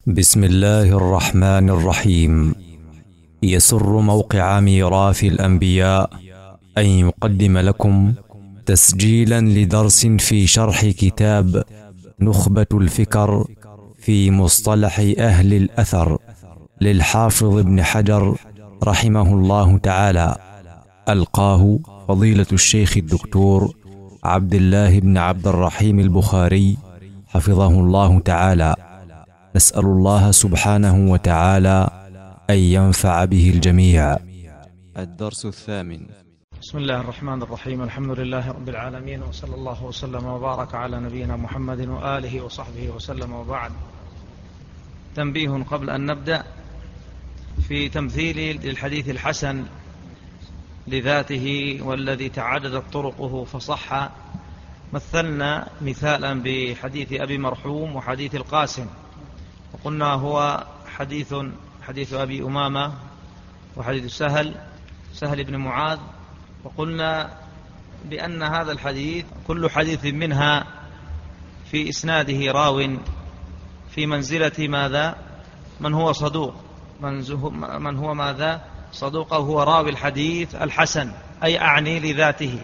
بسم الله الرحمن الرحيم. يسر موقع ميراث الأنبياء أن يقدم لكم تسجيلا لدرس في شرح كتاب نخبة الفكر في مصطلح أهل الأثر للحافظ ابن حجر رحمه الله تعالى، ألقاه فضيلة الشيخ الدكتور عبد الله بن عبد الرحيم البخاري حفظه الله تعالى. نسأل الله سبحانه وتعالى أن ينفع به الجميع. الدرس الثامن. بسم الله الرحمن الرحيم. الحمد لله رب العالمين، وصلى الله وسلم وبارك على نبينا محمد وآله وصحبه وسلم، وبعد. تنبيه قبل أن نبدأ في تمثيل للحديث الحسن لذاته والذي تعددت طرقه فصح. مثلنا مثالا بحديث أبي مرحوم وحديث القاسم، وقلنا هو حديث أبي أمامة وحديث سهل بن معاذ، وقلنا بأن هذا الحديث كل حديث منها في إسناده راو في منزلة ماذا؟ من هو صدوق، من هو ماذا؟ صدوق، هو راوي الحديث الحسن، أي أعني لذاته.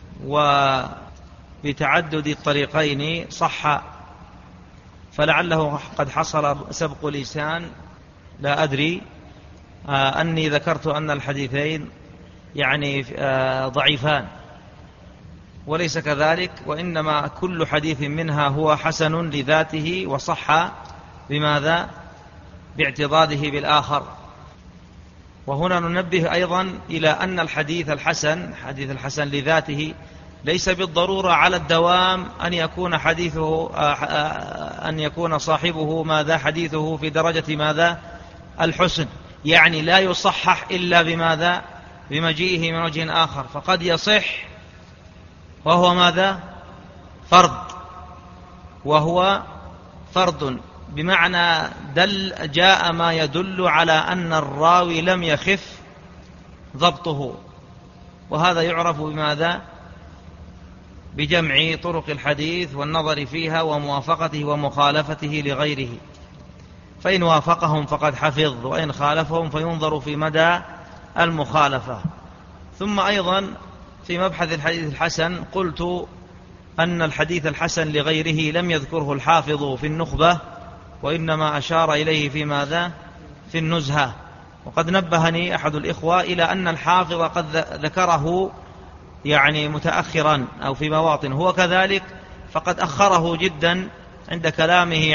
وبتعدد الطريقين صح، فلعله قد حصل سبق لسان، لا أدري، أني ذكرت أن الحديثين يعني ضعيفان، وليس كذلك، وإنما كل حديث منها هو حسن لذاته وصح بماذا؟ باعتضاده بالآخر. وهنا ننبه أيضا إلى أن الحديث الحسن لذاته ليس بالضرورة على الدوام أن يكون صاحبه ماذا؟ حديثه في درجة ماذا؟ الحسن، يعني لا يصحح إلا بماذا؟ بمجيئه من وجه آخر، فقد يصح وهو ماذا؟ فرد، بمعنى جاء ما يدل على أن الراوي لم يخف ضبطه، وهذا يعرف بماذا؟ بجمع طرق الحديث والنظر فيها وموافقته ومخالفته لغيره، فإن وافقهم فقد حفظ، وإن خالفهم فينظر في مدى المخالفة. ثم أيضا في مبحث الحديث الحسن قلت أن الحديث الحسن لغيره لم يذكره الحافظ في النخبة، وإنما أشار إليه في ماذا؟ في النزهة. وقد نبهني أحد الإخوة إلى أن الحافظ قد ذكره يعني متأخرا أو في مواطن، هو كذلك، فقد أخره جدا عند كلامه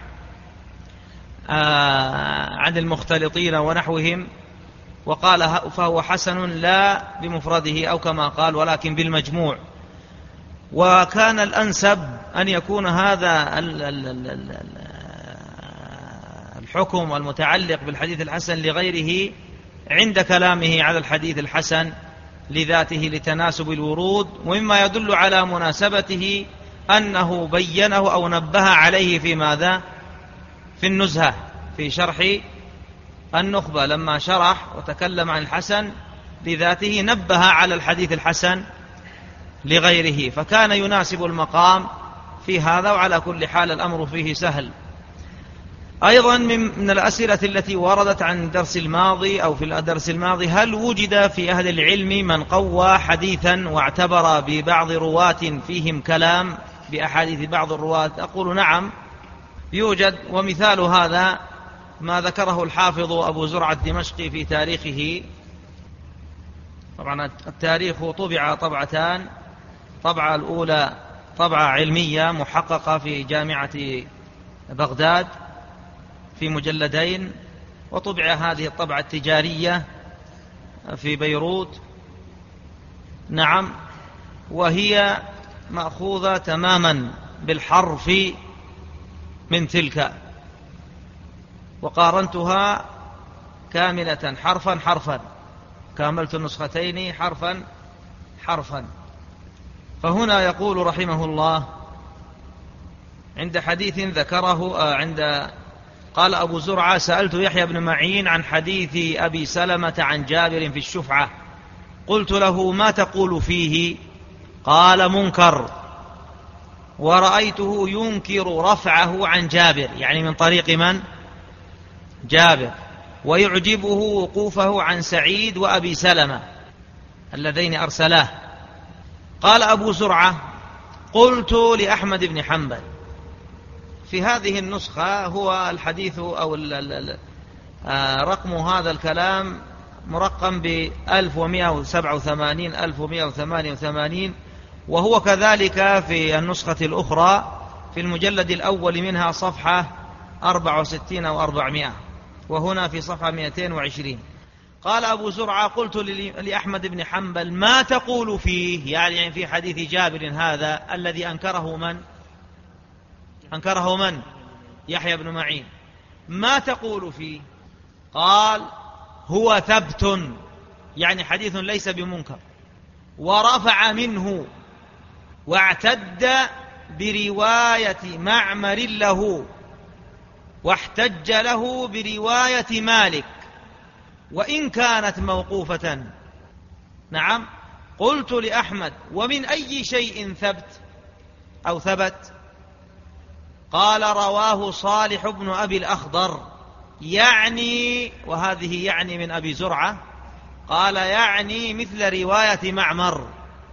عن المختلطين ونحوهم، وقال فهو حسن لا بمفرده أو كما قال، ولكن بالمجموع. وكان الأنسب أن يكون هذا الحكم المتعلق بالحديث الحسن لغيره عند كلامه على الحديث الحسن لذاته لتناسب الورود، ومما يدل على مناسبته أنه بينه أو نبه عليه في ماذا؟ في النزهة، في شرح النخبة، لما شرح وتكلم عن الحسن لذاته نبه على الحديث الحسن لغيره، فكان يناسب المقام في هذا. وعلى كل حال الأمر فيه سهل. أيضا من الأسئلة التي وردت عن الدرس الماضي أو في الدرس الماضي: هل وجد في أهل العلم من قوى حديثا واعتبر ببعض رواة فيهم كلام بأحاديث بعض الرواة؟ أقول نعم، يوجد. ومثال هذا ما ذكره الحافظ أبو زرعة الدمشقي في تاريخه. طبعا التاريخ طبع طبعتان، طبعة الأولى طبعة علمية محققة في جامعة بغداد في مجلدين، وطبع هذه الطبعة التجارية في بيروت، نعم، وهي مأخوذة تماما بالحرف من تلك، وقارنتها كاملة حرفا، كاملت النسختين حرفا. فهنا يقول رحمه الله عند حديث ذكره قال أبو زرعة: سألت يحيى بن معين عن حديث أبي سلمة عن جابر في الشفعة، قلت له: ما تقول فيه؟ قال: منكر. ورأيته ينكر رفعه عن جابر، يعني من طريق من؟ جابر، ويعجبه وقوفه عن سعيد وأبي سلمة اللذين أرسلاه. قال أبو زرعة: قلت لأحمد بن حنبل. في هذه النسخة هو الحديث أو رقم هذا الكلام مرقم ب1187 1188، وهو كذلك في النسخة الأخرى في المجلد الأول منها صفحة 64 أو 400، وهنا في صفحة 220. قال أبو زرعة: قلت لأحمد بن حنبل: ما تقول فيه؟ يعني في حديث جابر هذا الذي أنكره من؟ يحيى بن معين. ما تقول فيه؟ قال: هو ثبت، يعني حديث ليس بمنكر، ورفع منه، واعتد برواية معمر له، واحتج له برواية مالك، وإن كانت موقوفة. نعم. قلت لأحمد: ومن أي شيء ثبت؟ قال: رواه صالح بن أبي الأخضر، يعني، وهذه يعني من أبي زرعة، قال: يعني مثل رواية معمر.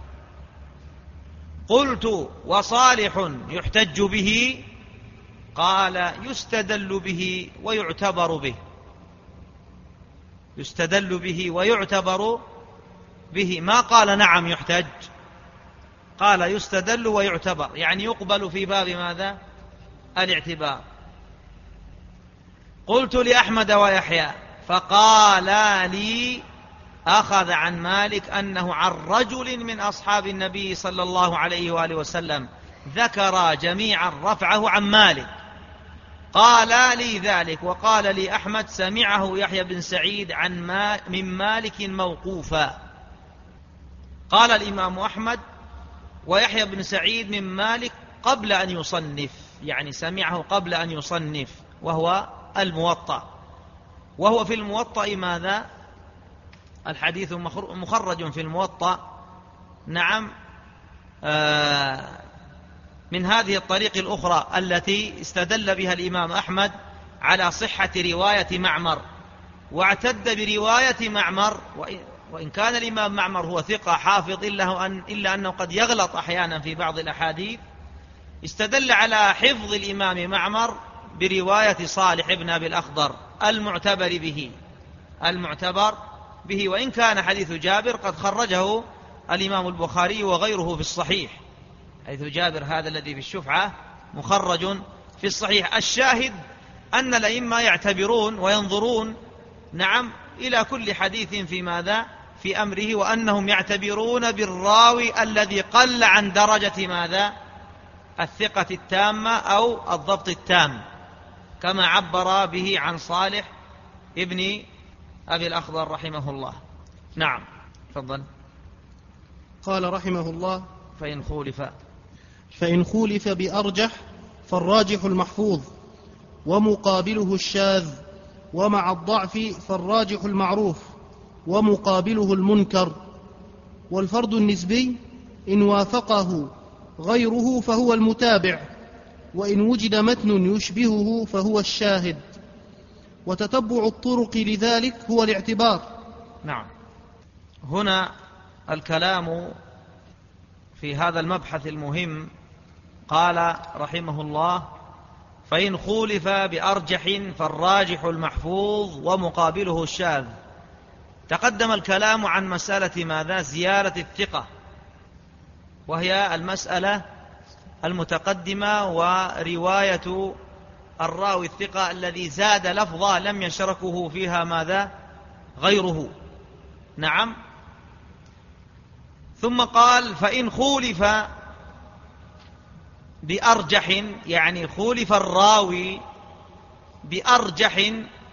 قلت: وصالح يحتج به؟ قال: يستدل به ويعتبر به. يستدل به ويعتبر به، ما قال نعم يحتج، قال يستدل ويعتبر، يعني يقبل في باب ماذا؟ الاعتبار. قلت لأحمد ويحيى، فقال لي: أخذ عن مالك أنه عن رجل من أصحاب النبي صلى الله عليه وآله وسلم ذكر جميعا رفعه عن مالك. قال لي ذلك، وقال لي أحمد: سمعه يحيى بن سعيد من مالك موقوفا. قال الإمام أحمد: ويحيى بن سعيد من مالك قبل أن يصنف، يعني سمعه قبل أن يصنف، وهو الموطأ. وهو في الموطأ ماذا؟ الحديث مخرج في الموطأ. نعم. من هذه الطريق الأخرى التي استدل بها الإمام أحمد على صحة رواية معمر، واعتد برواية معمر، وإن كان الإمام معمر هو ثقة حافظ إلا أنه قد يغلط أحيانا في بعض الأحاديث، استدل على حفظ الإمام معمر برواية صالح بن أبي الأخضر المعتبر به، وإن كان حديث جابر قد خرجه الإمام البخاري وغيره في الصحيح. حديث جابر هذا الذي في الشفعة مخرج في الصحيح. الشاهد أن الأئمة يعتبرون وينظرون، نعم، إلى كل حديث في ماذا؟ في أمره، وأنهم يعتبرون بالراوي الذي قل عن درجة ماذا؟ الثقة التامة أو الضبط التام، كما عبر به عن صالح ابن أبي الأخضر رحمه الله. نعم، تفضل. قال رحمه الله: فإن خولف بأرجح فالراجح المحفوظ، ومقابله الشاذ، ومع الضعف فالراجح المعروف، ومقابله المنكر. والفرد النسبي إن وافقه غيره فهو المتابع، وإن وجد متن يشبهه فهو الشاهد، وتتبع الطرق لذلك هو الاعتبار. نعم. هنا الكلام في هذا المبحث المهم. قال رحمه الله: فإن خولف بأرجح فالراجح المحفوظ، ومقابله الشاذ. تقدم الكلام عن مسألة ماذا؟ زيارة الثقة، وهي المسألة المتقدمة، ورواية الراوي الثقة الذي زاد لفظة لم يشركه فيها ماذا؟ غيره. نعم. ثم قال: فإن خولف بأرجح، يعني خولف الراوي بأرجح.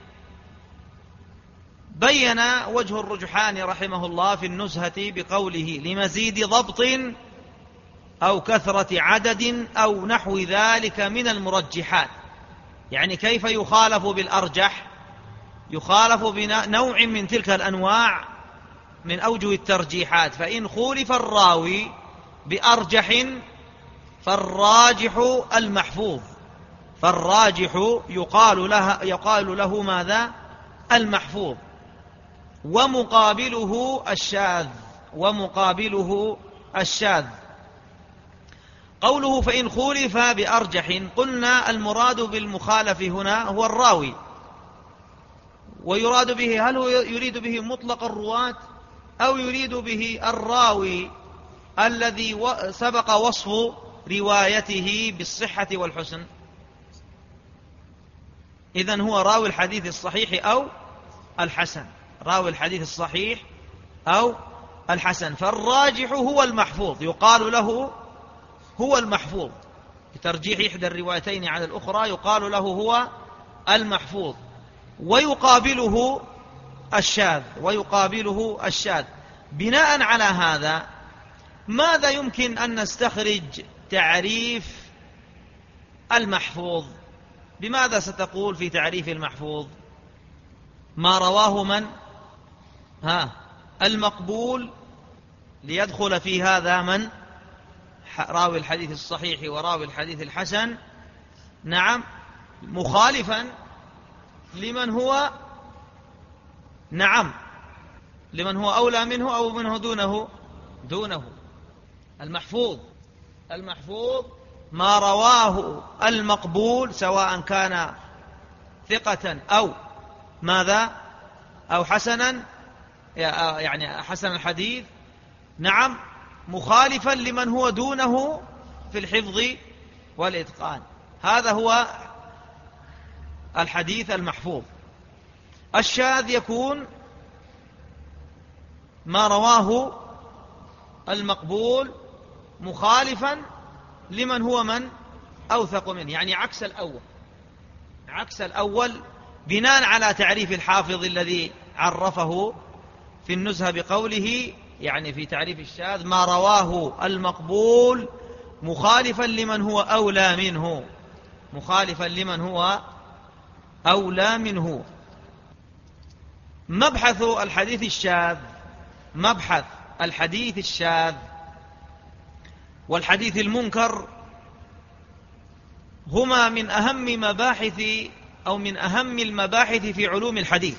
بين وجه الرجحان رحمه الله في النزهة بقوله: لمزيد ضبط أو كثرة عدد أو نحو ذلك من المرجحات. يعني كيف يخالف بالأرجح؟ يخالف بنوع من تلك الأنواع من أوجه الترجيحات. فإن خولف الراوي بأرجح فالراجح المحفوظ، فالراجح يقال له ماذا؟ المحفوظ. ومقابله الشاذ. قوله فإن خولف بأرجح، قلنا المراد بالمخالف هنا هو الراوي، ويراد به، هل هو يريد به مطلق الرواة أو يريد به الراوي الذي سبق وصف روايته بالصحة والحسن؟ إذن هو راوي الحديث الصحيح أو الحسن، راوي الحديث الصحيح أو الحسن. فالراجح هو المحفوظ، يقال له هو المحفوظ، بترجيح إحدى الروايتين على الأخرى يقال له هو المحفوظ. ويقابله الشاذ. بناء على هذا ماذا يمكن أن نستخرج تعريف المحفوظ؟ بماذا ستقول في تعريف المحفوظ؟ ما رواه من؟ المقبول، ليدخل في هذا من؟ راوي الحديث الصحيح وراوي الحديث الحسن. نعم، مخالفا لمن هو لمن هو أولى منه أو منه دونه. المحفوظ ما رواه المقبول، سواء كان ثقة أو ماذا، أو حسنا، يعني حسن الحديث، نعم، مخالفا لمن هو دونه في الحفظ والإتقان. هذا هو الحديث المحفوظ. الشاذ يكون ما رواه المقبول مخالفا لمن هو من أوثق منه، يعني عكس الأول، بناء على تعريف الحافظ الذي عرفه في النزهة بقوله، يعني في تعريف الشاذ، ما رواه المقبول مخالفا لمن هو أولى منه. مبحث الحديث الشاذ والحديث المنكر هما من أهم المباحث في علوم الحديث.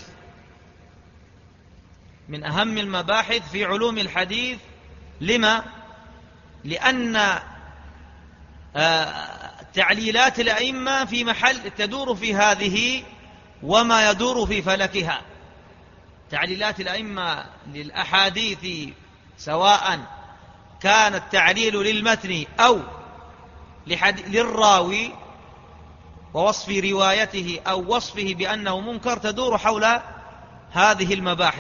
من أهم المباحث في علوم الحديث. لما؟ لأن تعليلات الأئمة في محل تدور في هذه وما يدور في فلكها. تعليلات الأئمة للأحاديث، سواء كان التعليل للمتن أو للراوي ووصف روايته أو وصفه بأنه منكر، تدور حول هذه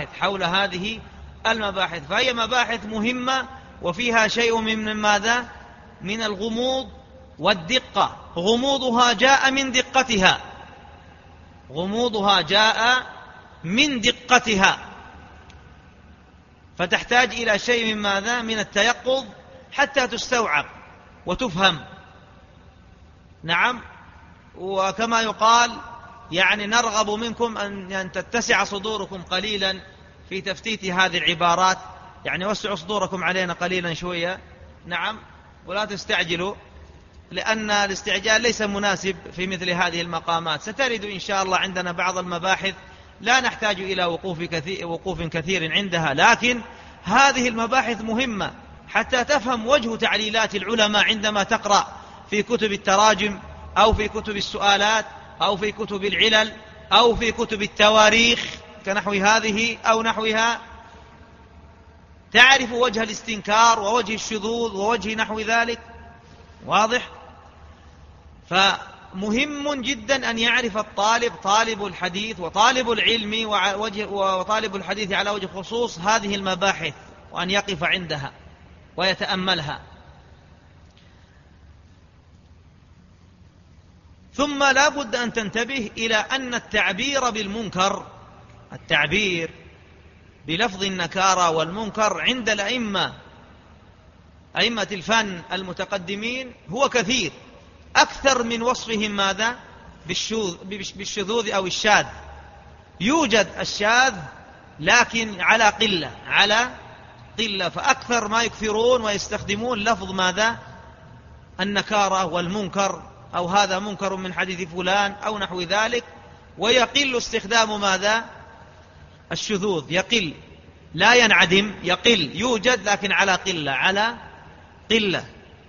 المباحث. فهي مباحث مهمة، وفيها شيء من ماذا؟ من الغموض والدقة. غموضها جاء من دقتها، فتحتاج إلى شيء من ماذا؟ من التيقظ حتى تستوعب وتفهم. نعم، وكما يقال، يعني نرغب منكم أن تتسع صدوركم قليلا في تفتيت هذه العبارات، يعني وسعوا صدوركم علينا قليلا شوية. نعم، ولا تستعجلوا، لأن الاستعجال ليس مناسب في مثل هذه المقامات. سترد إن شاء الله عندنا بعض المباحث لا نحتاج إلى وقوف كثير عندها، لكن هذه المباحث مهمة حتى تفهم وجه تعليلات العلماء عندما تقرأ في كتب التراجم أو في كتب السؤالات أو في كتب العلل أو في كتب التواريخ كنحو هذه أو نحوها، تعرف وجه الاستنكار ووجه الشذوذ ووجه نحو ذلك. واضح؟ فمهم جدا أن يعرف طالب الحديث وطالب العلم وطالب الحديث على وجه خصوص هذه المباحث، وأن يقف عندها ويتأملها. ثم لا بد أن تنتبه إلى أن التعبير بالمنكر، التعبير بلفظ النكارة والمنكر عند أئمة الفن المتقدمين هو كثير، أكثر من وصفهم ماذا؟ بالشذوذ أو الشاذ. يوجد الشاذ لكن على قلة، فأكثر ما يكثرون ويستخدمون لفظ ماذا؟ النكارة والمنكر أو هذا منكر من حديث فلان أو نحو ذلك، ويقل استخدام ماذا؟ الشذوذ، يقل، لا ينعدم، يقل، يوجد لكن على قلة.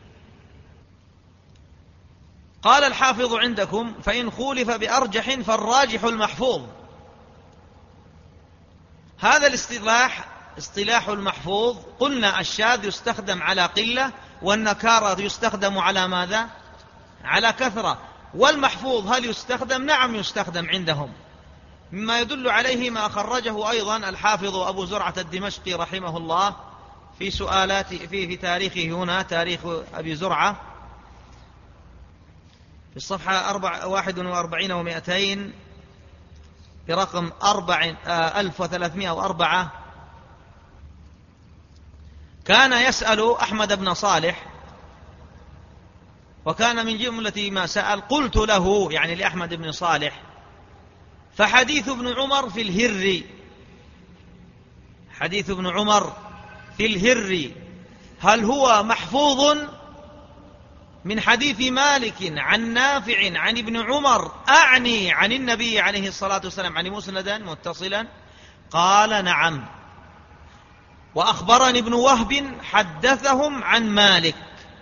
قال الحافظ عندكم: فإن خولف بأرجح فالراجح المحفوظ. هذا الاصطلاح اصطلاح المحفوظ. قلنا الشاذ يستخدم على قلة، والنكارة يستخدم على ماذا؟ على كثرة. والمحفوظ هل يستخدم؟ نعم يستخدم عندهم، مما يدل عليه ما خرجه أيضا الحافظ أبو زرعة الدمشقي رحمه الله في سؤالات في تاريخه هنا، تاريخ أبي زرعة، في الصفحة 41 و200 برقم 1304. كان يسأل أحمد بن صالح، وكان من جملة ما سأل: قلت له، يعني لأحمد بن صالح: فحديث ابن عمر في الهر، حديث ابن عمر في الهر هل هو محفوظ من حديث مالك عن نافع عن ابن عمر، أعني عن النبي عليه الصلاة والسلام، عن مسندا متصلا؟ قال: نعم. وأخبرني ابن وهب حدثهم عن مالك،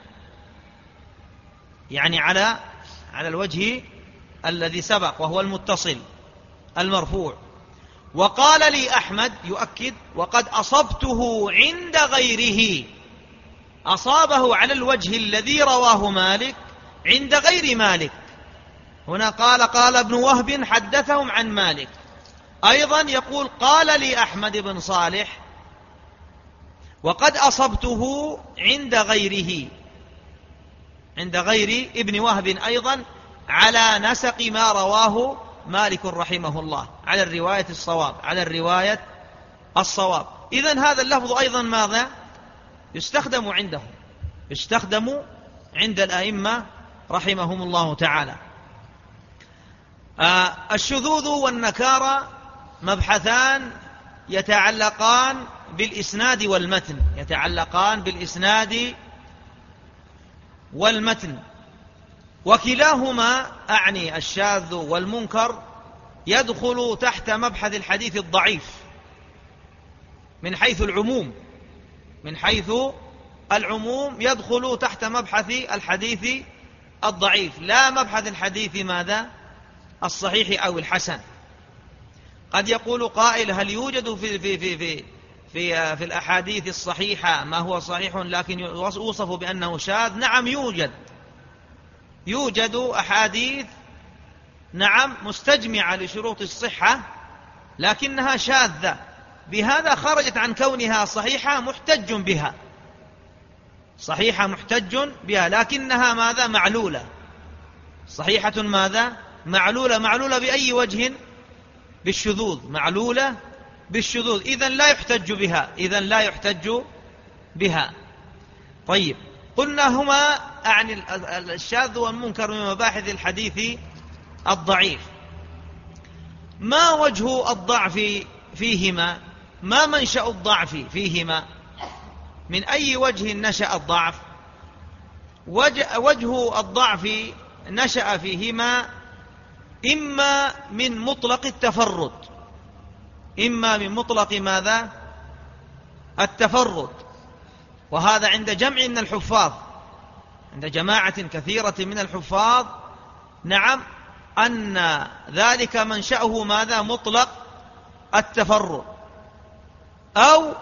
يعني على الوجه الذي سبق وهو المتصل المرفوع. وقال لي أحمد، يؤكد: وقد أصبته عند غيره، أصابه على الوجه الذي رواه مالك عند غير مالك. هنا قال ابن وهب حدثهم عن مالك، أيضا يقول قال لي أحمد بن صالح وقد أصبته عند غيره، عند غير ابن وهب أيضا، على نسق ما رواه مالك رحمه الله، على الرواية الصواب، على الرواية الصواب. إذن هذا اللفظ أيضا ماذا؟ يستخدم عندهم، يستخدم عند الأئمة رحمهم الله تعالى. الشذوذ والنكارة مبحثان يتعلقان بالإسناد والمتن، يتعلقان بالإسناد والمتن، وكلاهما أعني الشاذ والمنكر يدخل تحت مبحث الحديث الضعيف من حيث العموم، من حيث العموم يدخل تحت مبحث الحديث الضعيف، لا مبحث الحديث ماذا؟ الصحيح أو الحسن. قد يقول قائل: هل يوجد في الأحاديث الصحيحة ما هو صحيح لكن يوصف بأنه شاذ؟ نعم يوجد أحاديث نعم مستجمعة لشروط الصحة لكنها شاذة، بهذا خرجت عن كونها صحيحة محتج بها، صحيحة محتج بها، لكنها ماذا؟ معلولة. صحيحة ماذا؟ معلولة بأي وجه؟ بالشذوذ، معلولة بالشذوذ، إذن لا يحتج بها. طيب، قلنا هما أعني الشاذ والمنكر من مباحث الحديث الضعيف. ما وجه الضعف فيهما؟ ما منشأ الضعف فيهما؟ من أي وجه نشأ الضعف؟ وجه الضعف نشأ فيهما إما من مطلق التفرد، إما من مطلق ماذا؟ التفرد، وهذا عند جمع من الحفاظ، عند جماعة كثيرة من الحفاظ، نعم، أن ذلك منشأه ماذا؟ مطلق التفرد، أو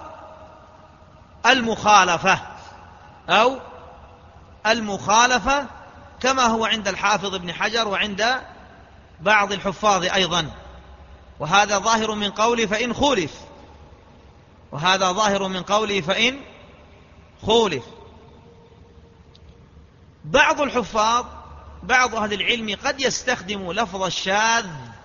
المخالفة كما هو عند الحافظ ابن حجر وعند بعض الحفاظ أيضا، وهذا ظاهر من قوله فإن خولف، وهذا ظاهر من قوله فإن خولف. بعض الحفاظ، بعض أهل العلم قد يستخدم لفظ الشاذ،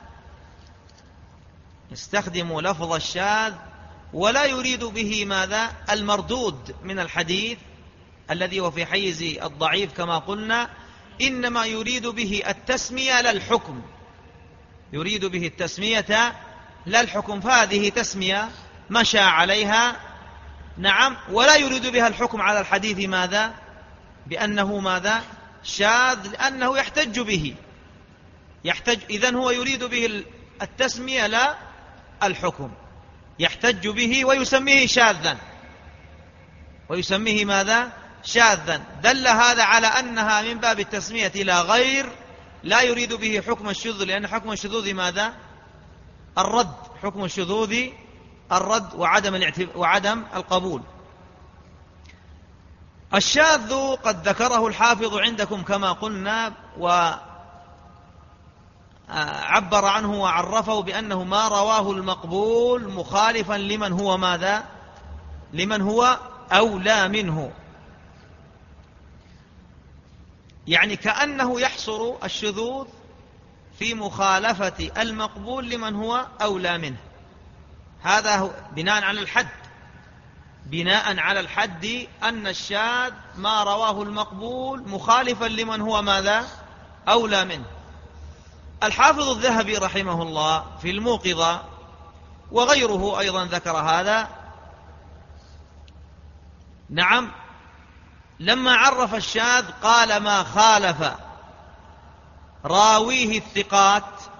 يستخدم لفظ الشاذ ولا يريد به ماذا؟ المردود من الحديث الذي هو في حيز الضعيف كما قلنا، إنما يريد به التسمية لا الحكم، يريد به التسمية لا الحكم، فهذه تسمية مشى عليها، نعم، ولا يريد بها الحكم على الحديث ماذا؟ بأنه ماذا؟ شاذ لأنه يحتج به، إذن هو يريد به التسمية لا الحكم، يحتج به ويسميه شاذا، ويسميه ماذا؟ شاذا. دل هذا على أنها من باب التسمية لا غير، لا يريد به حكم الشذوذ، لأن حكم الشذوذ ماذا؟ الرد، حكم الشذوذ الرد وعدم القبول. الشاذ قد ذكره الحافظ عندكم كما قلنا، وعبر عنه وعرفه بأنه ما رواه المقبول مخالفا لمن هو ماذا؟ لمن هو أولى منه، يعني كأنه يحصر الشذوذ في مخالفة المقبول لمن هو أولى منه. هذا هو بناء على الحد أن الشاذ ما رواه المقبول مخالفا لمن هو ماذا؟ أولى منه. الحافظ الذهبي رحمه الله في الموقظة وغيره أيضا ذكر هذا، نعم، لما عرف الشاذ قال ما خالف راويه الثقات،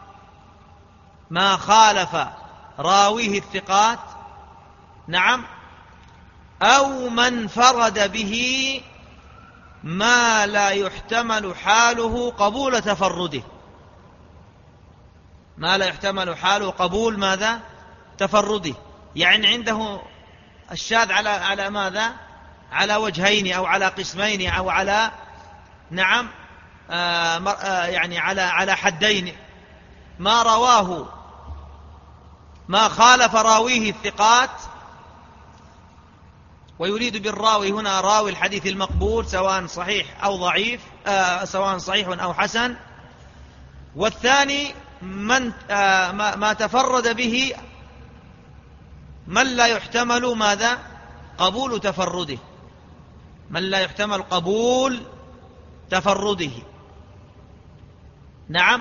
ما خالف راويه الثقات، نعم، أو من فرد به ما لا يحتمل حاله قبول تفرده، ما لا يحتمل حاله قبول ماذا؟ تفرده. يعني عنده الشاذ على ماذا؟ على وجهين أو على قسمين أو على نعم يعني على حدين. ما رواه ما خالف راويه الثقات، ويريد بالراوي هنا راوي الحديث المقبول سواء صحيح أو ضعيف، سواء صحيح أو حسن. والثاني ما تفرد به من لا يحتمل ماذا؟ قبول تفرده، من لا يحتمل قبول تفرده، نعم.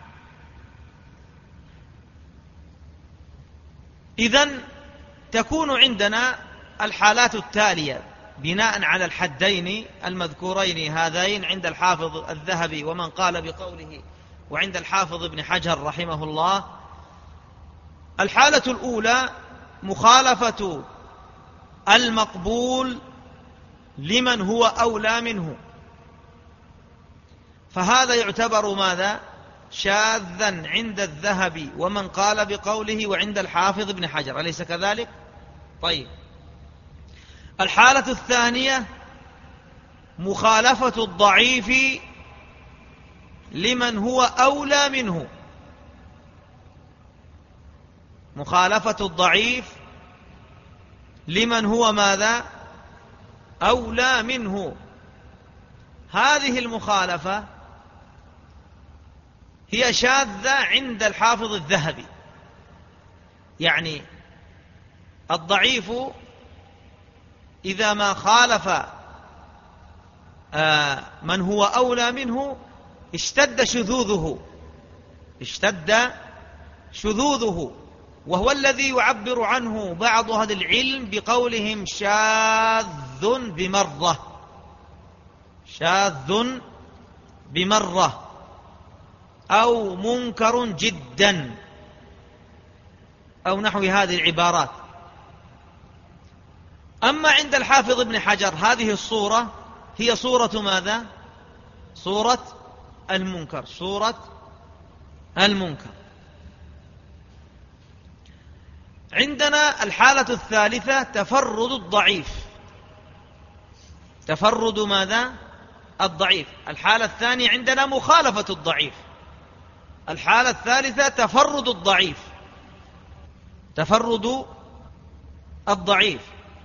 إذن تكون عندنا الحالات التالية بناء على الحدين المذكورين هذين عند الحافظ الذهبي ومن قال بقوله، وعند الحافظ ابن حجر رحمه الله. الحالة الأولى مخالفة المقبول لمن هو أولى منه، فهذا يعتبر ماذا؟ شاذا عند الذهبي ومن قال بقوله وعند الحافظ ابن حجر، أليس كذلك؟ طيب، الحالة الثانية مخالفة الضعيف لمن هو أولى منه، مخالفة الضعيف لمن هو ماذا؟ أولى منه. هذه المخالفة هي شاذة عند الحافظ الذهبي، يعني الضعيف إذا ما خالف من هو أولى منه اشتد شذوذه، وهو الذي يعبر عنه بعض أهل العلم بقولهم شاذ بمرة أو منكر جدا أو نحو هذه العبارات. أما عند الحافظ ابن حجر هذه الصورة هي صورة ماذا؟ صورة المنكر. عندنا الحالة الثالثة تفرد الضعيف، تفرد ماذا؟ الضعيف. الحالة الثانية عندنا مخالفة الضعيف، الحالة الثالثة تفرد الضعيف.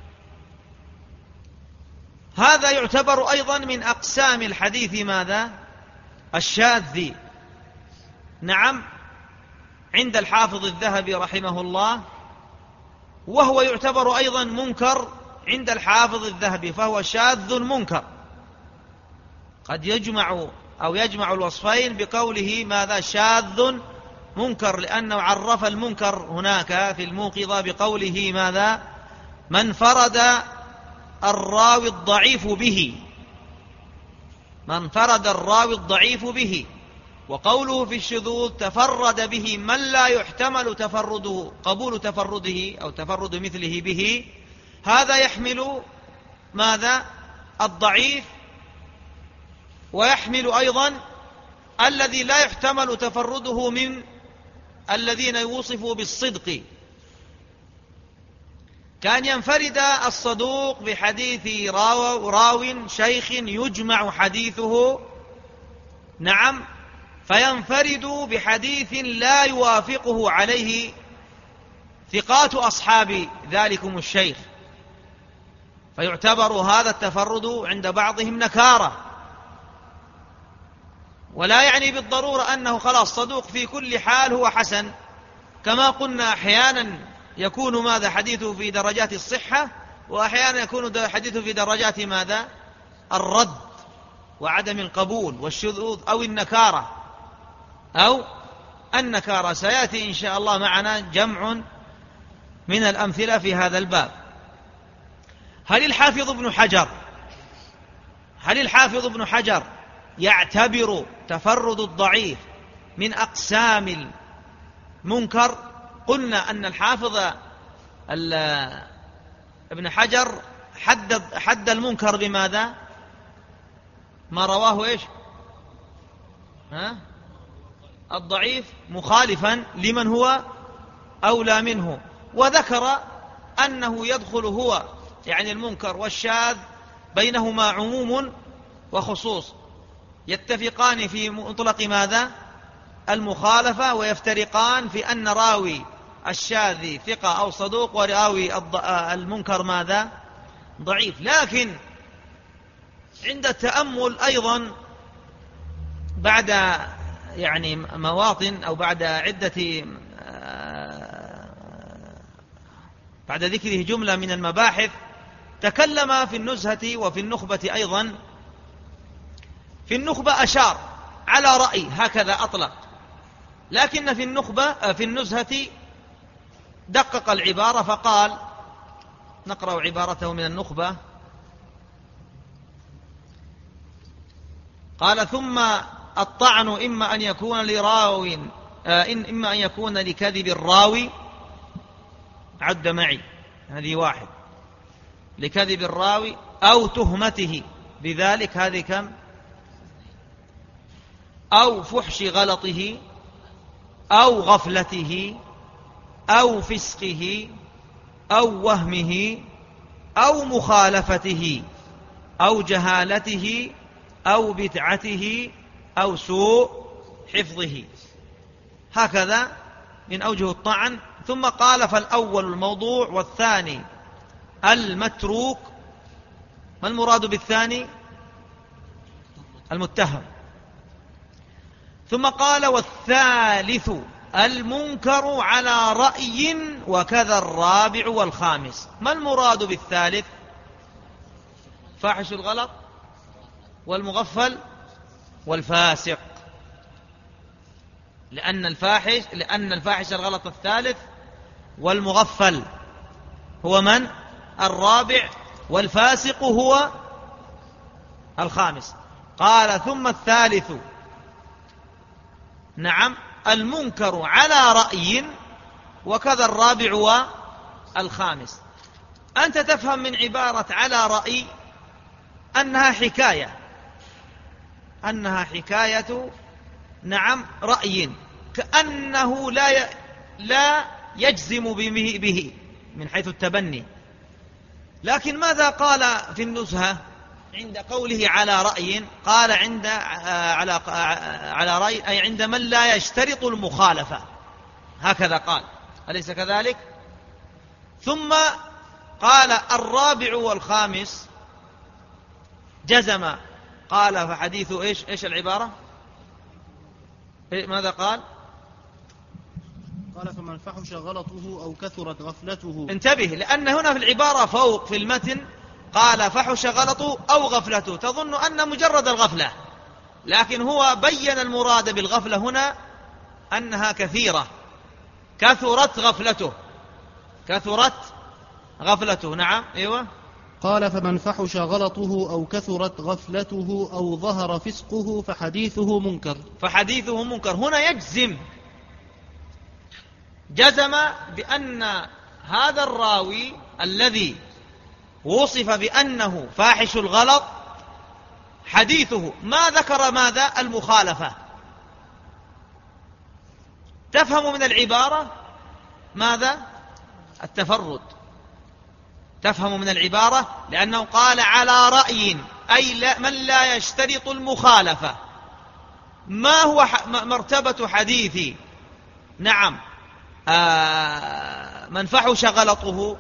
هذا يعتبر أيضا من أقسام الحديث ماذا؟ الشاذ، نعم، عند الحافظ الذهبي رحمه الله، وهو يعتبر أيضا منكر عند الحافظ الذهبي، فهو شاذ منكر. قد يجمع الوصفين بقوله ماذا؟ شاذ منكر، لأنه عرف المنكر هناك في الموقظة بقوله ماذا؟ من فرد الراوي الضعيف به، ما انفرد الراوي الضعيف به. وقوله في الشذوذ تفرد به من لا يحتمل قبول تفرده أو تفرد مثله به، هذا يحمل ماذا؟ الضعيف، ويحمل أيضا الذي لا يحتمل تفرده من الذين يوصفوا بالصدق، كان ينفرد الصدوق بحديث راو شيخ يجمع حديثه، نعم، فينفرد بحديث لا يوافقه عليه ثقات أصحاب ذلكم الشيخ، فيعتبر هذا التفرد عند بعضهم نكارة. ولا يعني بالضرورة أنه خلاص صدوق في كل حال هو حسن، كما قلنا أحيانا يكون ماذا حديثه في درجات الصحة، وأحيانا يكون حديثه في درجات ماذا؟ الرد وعدم القبول والشذوذ أو النكارة. سيأتي إن شاء الله معنا جمع من الأمثلة في هذا الباب. هل الحافظ ابن حجر يعتبر تفرد الضعيف من أقسام المنكر؟ قلنا أن الحافظ ابن حجر حد المنكر بماذا؟ ما رواه إيش؟ الضعيف مخالفا لمن هو أولى منه، وذكر أنه يدخل هو يعني المنكر والشاذ بينهما عموم وخصوص، يتفقان في مطلق ماذا؟ المخالفة، ويفترقان في أن راوي الشاذ ثقة أو صدوق، وراوي المنكر ماذا؟ ضعيف. لكن عند التأمل أيضا بعد يعني مواطن أو بعد بعد ذكره جملة من المباحث، تكلم في النزهة وفي النخبة أيضا. في النخبة أشار على رأي هكذا أطلق، لكن في النزهة دقق العبارة فقال، نقرأ عبارته من النخبة، قال: ثم الطعن إما أن يكون إما أن يكون لكذب الراوي، عد معي هذه واحد، لكذب الراوي أو تهمته بذلك، هذه كم؟ أو فحش غلطه أو غفلته أو فسقه أو وهمه أو مخالفته أو جهالته أو بدعته أو سوء حفظه. هكذا من أوجه الطعن. ثم قال: فالأول الموضوع والثاني المتروك. ما المراد بالثاني؟ المتهم. ثم قال: والثالث المنكر على رأي، وكذا الرابع والخامس. ما المراد بالثالث؟ فاحش الغلط والمغفل والفاسق، لأن الفاحش الغلط الثالث، والمغفل هو من؟ الرابع، والفاسق هو الخامس. قال: ثم الثالث، نعم، المنكر على رأي، وكذا الرابع والخامس. أنت تفهم من عبارة على رأي أنها حكاية نعم رأي، كأنه لا يجزم به من حيث التبني. لكن ماذا قال في النزهة عند قوله على رأي؟ قال على رأي أي عند من لا يشترط المخالفة، هكذا قال، أليس كذلك؟ ثم قال: الرابع والخامس جزم. قال: فحديث إيش العبارة؟ ماذا قال؟ قال: فمن فحش غلطه أو كثرت غفلته. انتبه، لأن هنا في العبارة فوق في المتن قال: فحش غلطه أو غفلته، تظن أن مجرد الغفلة، لكن هو بين المراد بالغفلة هنا أنها كثيرة، كثرت غفلته. نعم، أيوة، قال: فمن فحش غلطه أو كثرت غفلته أو ظهر فسقه فحديثه منكر. فحديثه منكر هنا جزم بأن هذا الراوي الذي وصف بأنه فاحش الغلط حديثه ما ذكر ماذا؟ المخالفة. تفهم من العبارة ماذا؟ التفرد. تفهم من العبارة لأنه قال على رأي، أي من لا يشترط المخالفة. ما هو مرتبة حديثي؟ نعم، من فحش غلطه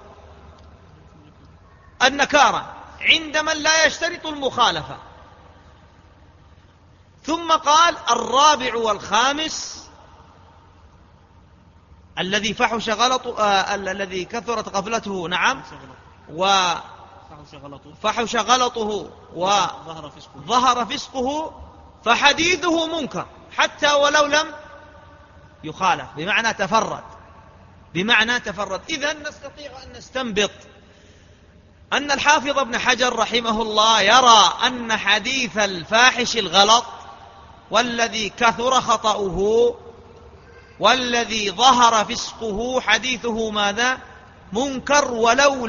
النكارة عند من لا يشترط المخالفة. ثم قال الرابع والخامس الذي فحش غلطه الذي كثرت غفلته، نعم، وفحش غلطه وظهر فسقه فحديثه منكر حتى ولو لم يخالف، بمعنى تفرد. إذن نستطيع أن نستنبط أن الحافظ ابن حجر رحمه الله يرى أن حديث الفاحش الغلط والذي كثر خطأه والذي ظهر فسقه حديثه ماذا؟ منكر ولو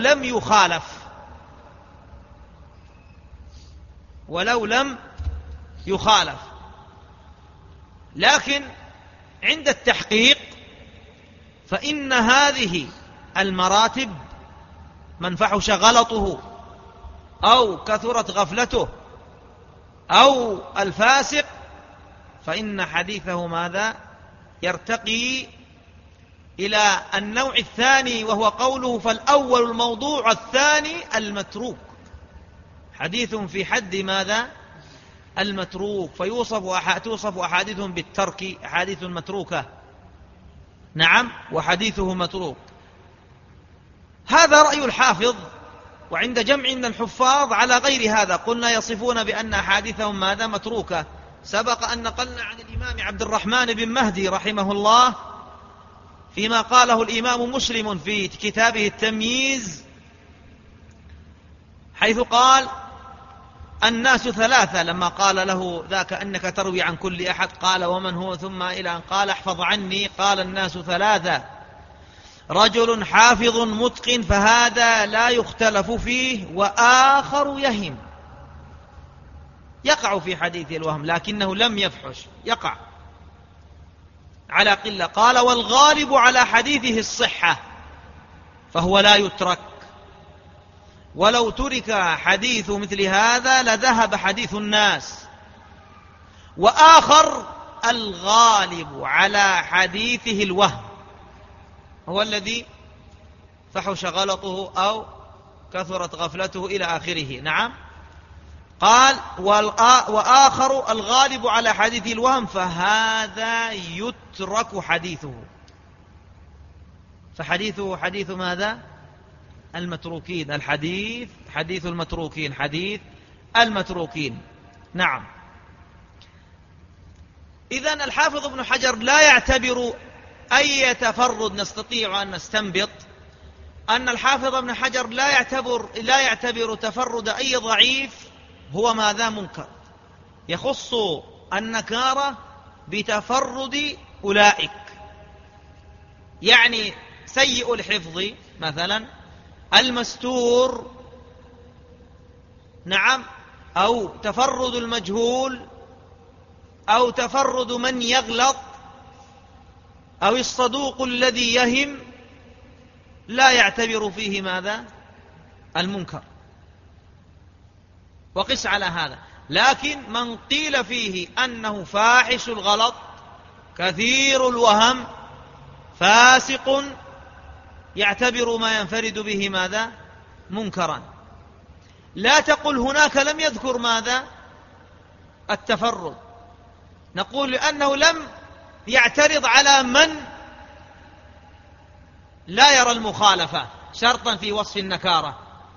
لم يخالف. لكن عند التحقيق فإن هذه المراتب، من فحش غلطه أو كثرت غفلته أو الفاسق، فإن حديثه ماذا؟ يرتقي إلى النوع الثاني، وهو قوله فالأول الموضوع الثاني المتروك. حديث في حد ماذا؟ المتروك. توصف أحاديثهم بالترك، أحاديث متروكة، نعم، وحديثه متروك. هذا رأي الحافظ. وعند جمع من الحفاظ على غير هذا، قلنا يصفون بأن أحاديثهم ماذا؟ متروكة. سبق أن نقلنا عن الإمام عبد الرحمن بن مهدي رحمه الله فيما قاله الإمام مسلم في كتابه التمييز، حيث قال الناس ثلاثة، لما قال له ذاك أنك تروي عن كل أحد، قال ومن هو؟ ثم إلى أن قال احفظ عني، قال الناس ثلاثة: رجل حافظ متقن فهذا لا يختلف فيه، وآخر يهم، يقع في حديث الوهم لكنه لم يفحش، يقع على قلة. قال والغالب على حديثه الصحة فهو لا يترك، ولو ترك حديث مثل هذا لذهب حديث الناس. وآخر الغالب على حديثه الوهم، هو الذي فحش غلطه أو كثرت غفلته إلى آخره، نعم. قال وآخر الغالب على حديث الوهم فهذا يترك حديثه، فحديثه حديث ماذا؟ المتروكين. الحديث حديث المتروكين، حديث المتروكين، نعم. إذن الحافظ ابن حجر لا يعتبر أي تفرد. نستطيع أن نستنبط أن الحافظ ابن حجر لا يعتبر تفرد أي ضعيف هو ماذا؟ منكر. يخص النكارة بتفرد أولئك، يعني سيء الحفظ مثلا، المستور، نعم، أو تفرد المجهول، أو تفرد من يغلط، أو الصدوق الذي يهم، لا يعتبر فيه ماذا؟ المنكر. وقس على هذا. لكن من قيل فيه أنه فاحش الغلط، كثير الوهم، فاسق، يعتبر ما ينفرد به ماذا؟ منكرا. لا تقل هناك لم يذكر ماذا؟ التفرد. نقول لأنه لم يعترض على من لا يرى المخالفة شرطا في وصف النكارة،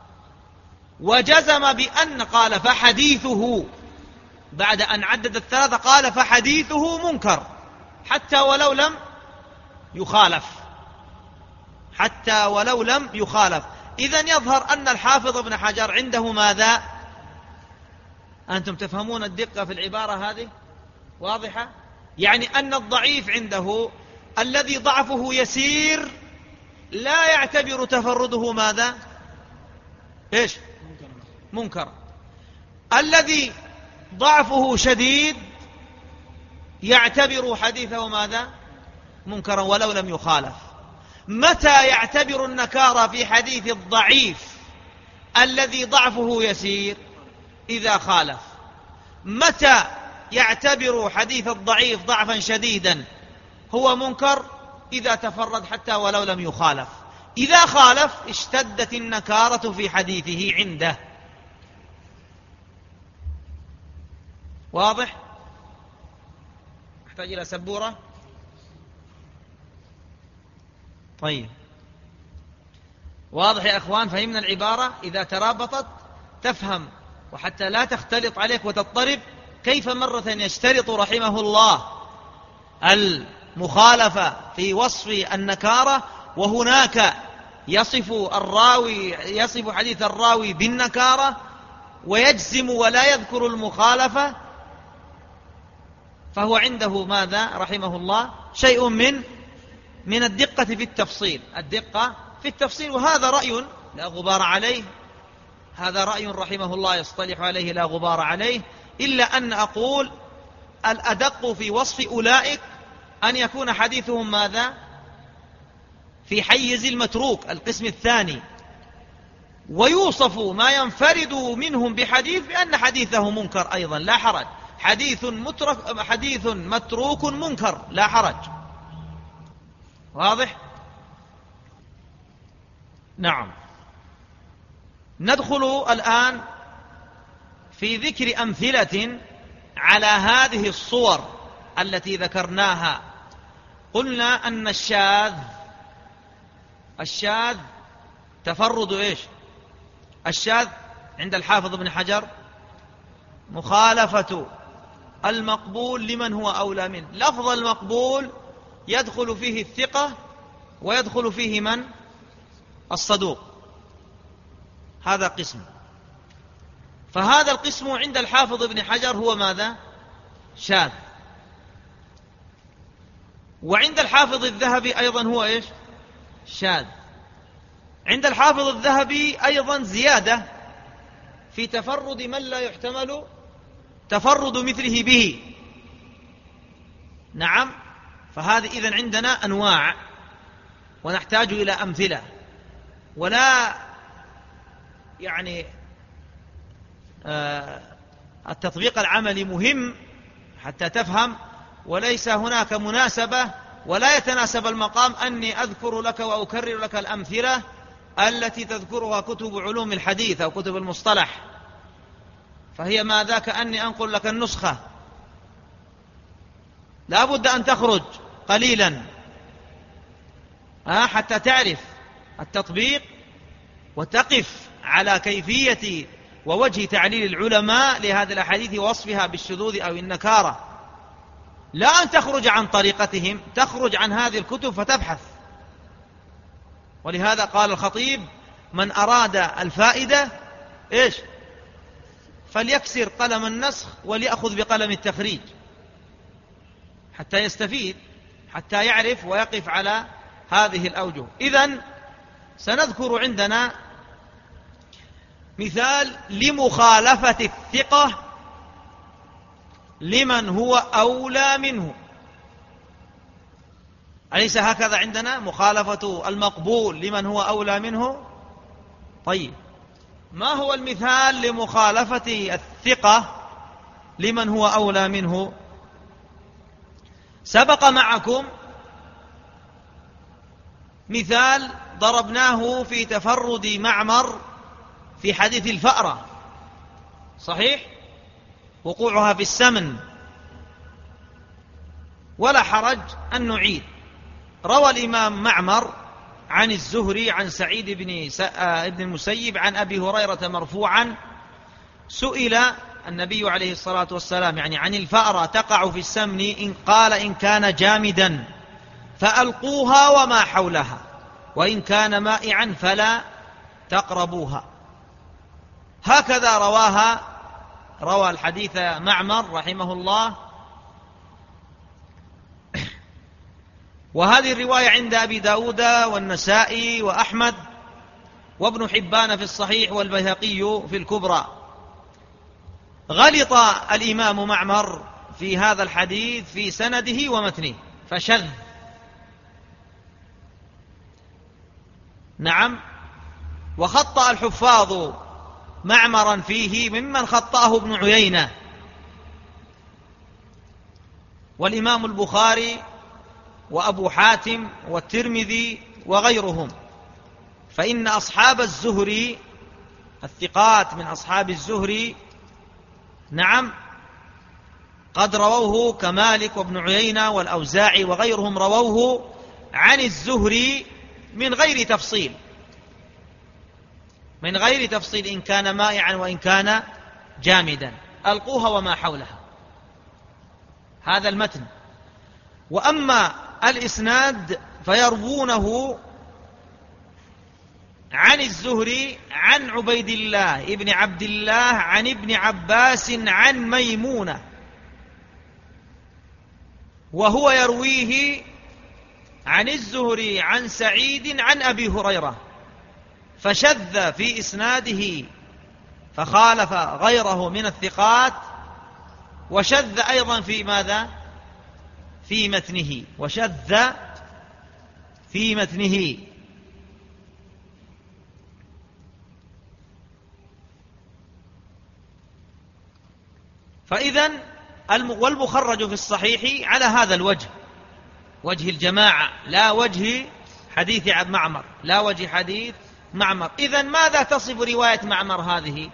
وجزم بأن قال فحديثه، بعد أن عدد الثلاثة قال فحديثه منكر حتى ولو لم يخالف، حتى ولو لم يخالف. إذن يظهر أن الحافظ ابن حجر عنده ماذا؟ أنتم تفهمون الدقة في العبارة هذه؟ واضحة؟ يعني أن الضعيف عنده الذي ضعفه يسير لا يعتبر تفرده ماذا؟ إيش؟ منكر. الذي ضعفه شديد يعتبر حديثه ماذا؟ منكرا ولو لم يخالف. متى يعتبر النكارة في حديث الضعيف الذي ضعفه يسير؟ إذا خالف. متى يعتبر حديث الضعيف ضعفا شديدا هو منكر؟ إذا تفرد حتى ولو لم يخالف. إذا خالف اشتدت النكارة في حديثه عنده. واضح؟ أحتاج إلى سبورة. طيب واضح يا أخوان؟ فهمنا العبارة؟ إذا ترابطت تفهم، وحتى لا تختلط عليك وتضطرب. كيف مرة يشترط رحمه الله المخالفة في وصف النكارة، وهناك يصف حديث الراوي بالنكارة ويجزم ولا يذكر المخالفة، فهو عنده ماذا رحمه الله؟ شيء من الدقة في التفصيل. الدقة في التفصيل، وهذا رأي لا غبار عليه، هذا رأي رحمه الله يصطلح عليه لا غبار عليه. إلا أن أقول الأدق في وصف أولئك أن يكون حديثهم ماذا؟ في حيز المتروك، القسم الثاني، ويوصف ما ينفرد منهم بحديث بأن حديثه منكر أيضا، لا حرج. حديث متروك منكر، لا حرج. واضح؟ نعم. ندخل الآن في ذكر أمثلة على هذه الصور التي ذكرناها. قلنا أن الشاذ تفرد إيش؟ الشاذ عند الحافظ ابن حجر مخالفة المقبول لمن هو أولى منه. لفظ المقبول يدخل فيه الثقة ويدخل فيه من؟ الصدوق. هذا قسم. فهذا القسم عند الحافظ ابن حجر هو ماذا؟ شاذ. وعند الحافظ الذهبي أيضا هو إيش؟ شاذ. عند الحافظ الذهبي أيضا زيادة في تفرد من لا يحتمل تفرد مثله به. نعم. فهذه إذن عندنا أنواع ونحتاج إلى أمثلة، ولا يعني التطبيق العملي مهم حتى تفهم، وليس هناك مناسبة ولا يتناسب المقام أني أذكر لك وأكرر لك الأمثلة التي تذكرها كتب علوم الحديث أو كتب المصطلح، فهي ماذا؟ كأني أنقل لك النسخة. لا بد أن تخرج قليلا حتى تعرف التطبيق وتقف على كيفية ووجه تعليل العلماء لهذه الأحاديث ووصفها بالشذوذ أو النكارة. لا أن تخرج عن طريقتهم، تخرج عن هذه الكتب فتبحث. ولهذا قال الخطيب: من أراد الفائدة إيش؟ فليكسر قلم النسخ وليأخذ بقلم التخريج، حتى يستفيد، حتى يعرف ويقف على هذه الأوجه. إذن سنذكر عندنا مثال لمخالفة الثقة لمن هو أولى منه. أليس هكذا عندنا؟ مخالفة المقبول لمن هو أولى منه. طيب، ما هو المثال لمخالفة الثقة لمن هو أولى منه؟ سبق معكم مثال ضربناه في تفرد معمر في حديث الفأرة، صحيح؟ وقوعها في السمن، ولا حرج أن نعيد. روى الإمام معمر عن الزهري عن سعيد بن المسيب عن أبي هريرة مرفوعا: سئل النبي عليه الصلاة والسلام يعني عن الفأرة تقع في السمن، قال: إن كان جامدا فألقوها وما حولها، وإن كان مائعا فلا تقربوها. هكذا روى الحديث معمر رحمه الله. وهذه الرواية عند أبي داود والنسائي وأحمد وابن حبان في الصحيح والبيهقي في الكبرى. غلط الإمام معمر في هذا الحديث في سنده ومتنه فشذ. نعم. وخطأ الحفاظ معمرا فيه ممن خطأه ابن عيينة والإمام البخاري وأبو حاتم والترمذي وغيرهم. فإن أصحاب الزهري الثقات من أصحاب الزهري نعم قد رووه كمالك وابن عيينة والأوزاعي وغيرهم رووه عن الزهري من غير تفصيل إن كان مائعا وإن كان جامدا، ألقوها وما حولها. هذا المتن. وأما الإسناد فيروونه عن الزهري عن عبيد الله ابن عبد الله عن ابن عباس عن ميمونة، وهو يرويه عن الزهري عن سعيد عن أبي هريرة، فشذ في إسناده فخالف غيره من الثقات، وشذ أيضا في ماذا؟ في متنه، وشذ في متنه. فإذن والمخرج في الصحيح على هذا الوجه، وجه الجماعة، لا وجه حديث عبد معمر، لا وجه حديث معمر. إذن ماذا تصف رواية معمر هذه؟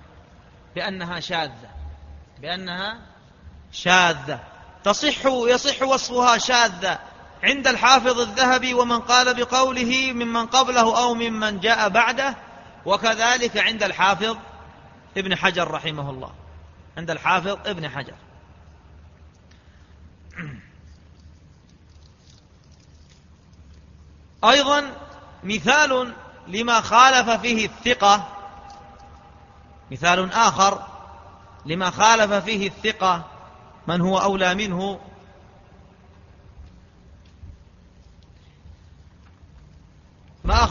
بأنها شاذة يصح وصفها شاذة عند الحافظ الذهبي ومن قال بقوله ممن قبله أو ممن جاء بعده، وكذلك عند الحافظ ابن حجر رحمه الله، عند الحافظ ابن حجر. أيضا مثال لما خالف فيه الثقة، مثال آخر لما خالف فيه الثقة من هو أولى منه، ما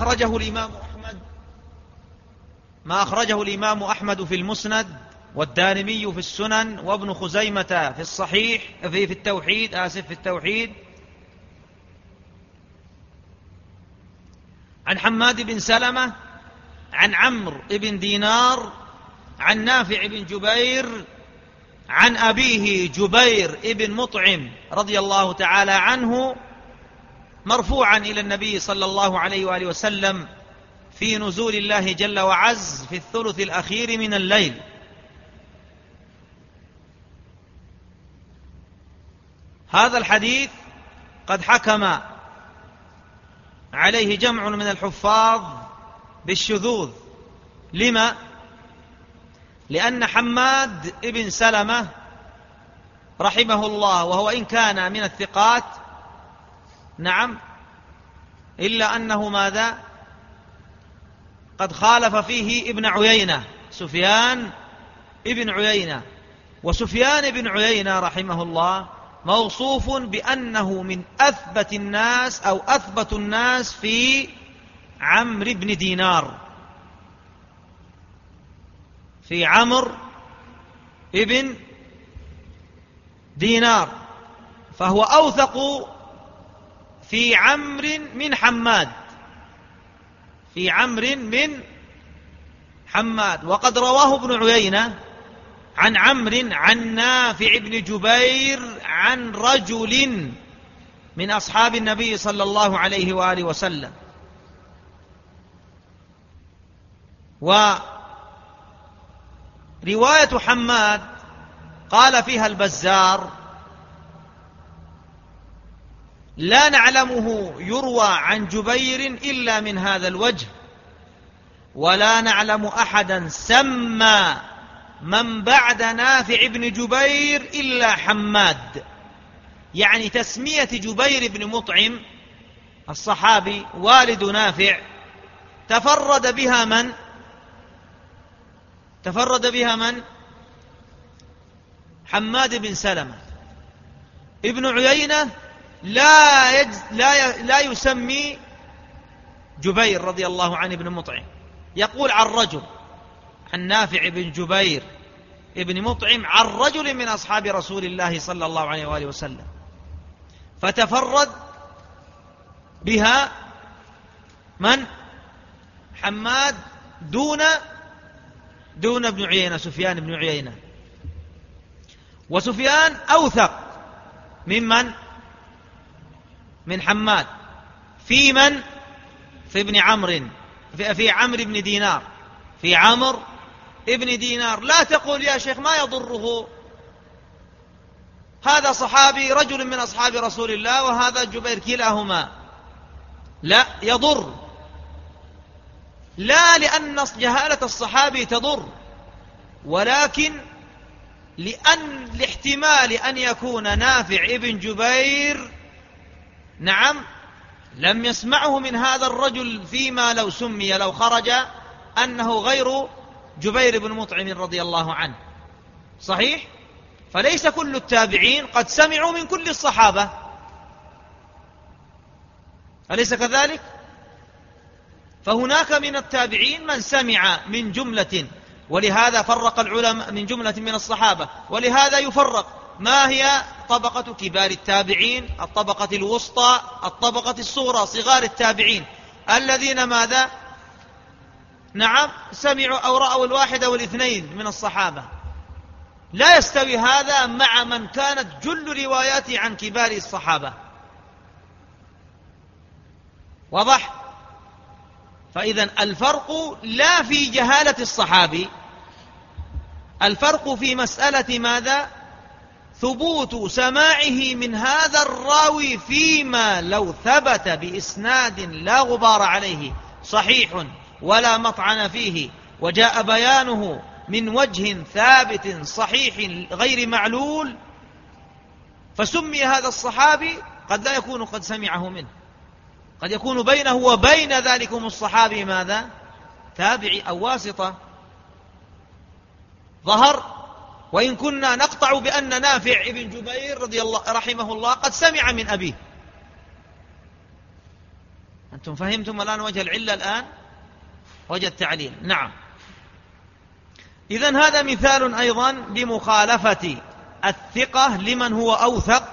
أخرجه الإمام أحمد في المسند، والدارمي في السنن، وابن خزيمة في الصحيح في التوحيد عن حماد بن سلمة عن عمرو بن دينار عن نافع بن جبير عن أبيه جبير بن مطعم رضي الله تعالى عنه مرفوعا إلى النبي صلى الله عليه وآله وسلم في نزول الله جل وعز في الثلث الأخير من الليل. هذا الحديث قد حكم عليه جمع من الحفاظ بالشذوذ. لما؟ لأن حماد بن سلمة رحمه الله وهو إن كان من الثقات نعم إلا أنه ماذا؟ قد خالف فيه ابن عيينة، سفيان ابن عيينة. وسفيان بن عيينة رحمه الله موصوف بأنه من أثبت الناس أو أثبت الناس في عمرو بن دينار، في عمرو ابن دينار، فهو أوثق في عمرو من حماد، في عمرو من حماد. وقد رواه ابن عيينة عن عمرو عن نافع بن جبير عن رجل من أصحاب النبي صلى الله عليه وآله وسلم. ورواية حماد قال فيها البزار لا نعلمه يروى عن جبير إلا من هذا الوجه، ولا نعلم أحدا سمى من بعد نافع بن جبير إلا حماد. يعني تسمية جبير بن مطعم الصحابي والد نافع تفرد بها من؟ حماد بن سلمة. ابن عيينة لا يسمي جبير رضي الله عنه ابن مطعم، يقول عن رجل، عن نافع بن جبير ابن مطعم عن رجل من أصحاب رسول الله صلى الله عليه وآله وسلم، فتفرد بها من؟ حماد دون ابن عيينة، سفيان بن عيينة. وسفيان أوثق من حماد في من؟ في ابن عمرو، في عمرو بن دينار، في عمرو ابن دينار. لا تقول يا شيخ ما يضره، هذا صحابي رجل من أصحاب رسول الله وهذا جبير، كلاهما. لا، يضر، لا لأن جهالة الصحابي تضر، ولكن لاحتمال أن يكون نافع ابن جبير نعم لم يسمعه من هذا الرجل فيما لو سمي، لو خرج أنه غير جبير بن مطعم رضي الله عنه. صحيح؟ فليس كل التابعين قد سمعوا من كل الصحابة، أليس كذلك؟ فهناك من التابعين من سمع من جملة، ولهذا فرق العلماء من جملة من الصحابة، ولهذا يفرق ما هي طبقة كبار التابعين، الطبقة الوسطى، الطبقة الصغرى، صغار التابعين الذين ماذا؟ نعم سمعوا أو رأوا الواحد والاثنين من الصحابة. لا يستوي هذا مع من كانت جل رواياته عن كبار الصحابة. واضح؟ فإذا الفرق لا في جهالة الصحابي، الفرق في مسألة ماذا؟ ثبوت سماعه من هذا الراوي فيما لو ثبت بإسناد لا غبار عليه صحيح ولا مطعن فيه، وجاء بيانه من وجه ثابت صحيح غير معلول، فسمي هذا الصحابي، قد لا يكون قد سمعه منه، قد يكون بينه وبين ذلكم الصحابي ماذا؟ تابعي أو واسطة. ظهر. وإن كنا نقطع بأن نافع ابن جبير رضي الله رحمه الله قد سمع من أبيه. أنتم فهمتم الآن وجه العلة، الآن وجه التعليل. نعم. إذن هذا مثال أيضا لمخالفة الثقة لمن هو أوثق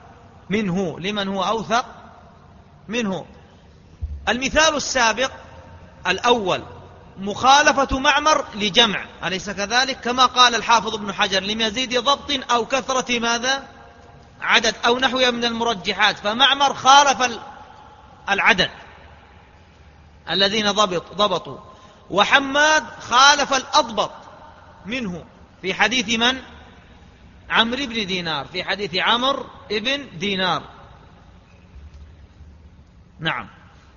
منه. المثال السابق الأول مخالفة معمر لجمع، أليس كذلك؟ كما قال الحافظ ابن حجر لمزيد ضبط أو كثرة ماذا؟ عدد أو نحو من المرجحات، فمعمر خالف العدد الذين ضبطوا، وحماد خالف الأضبط منه في حديث من؟ عمرو بن دينار، في حديث عمرو بن دينار. نعم.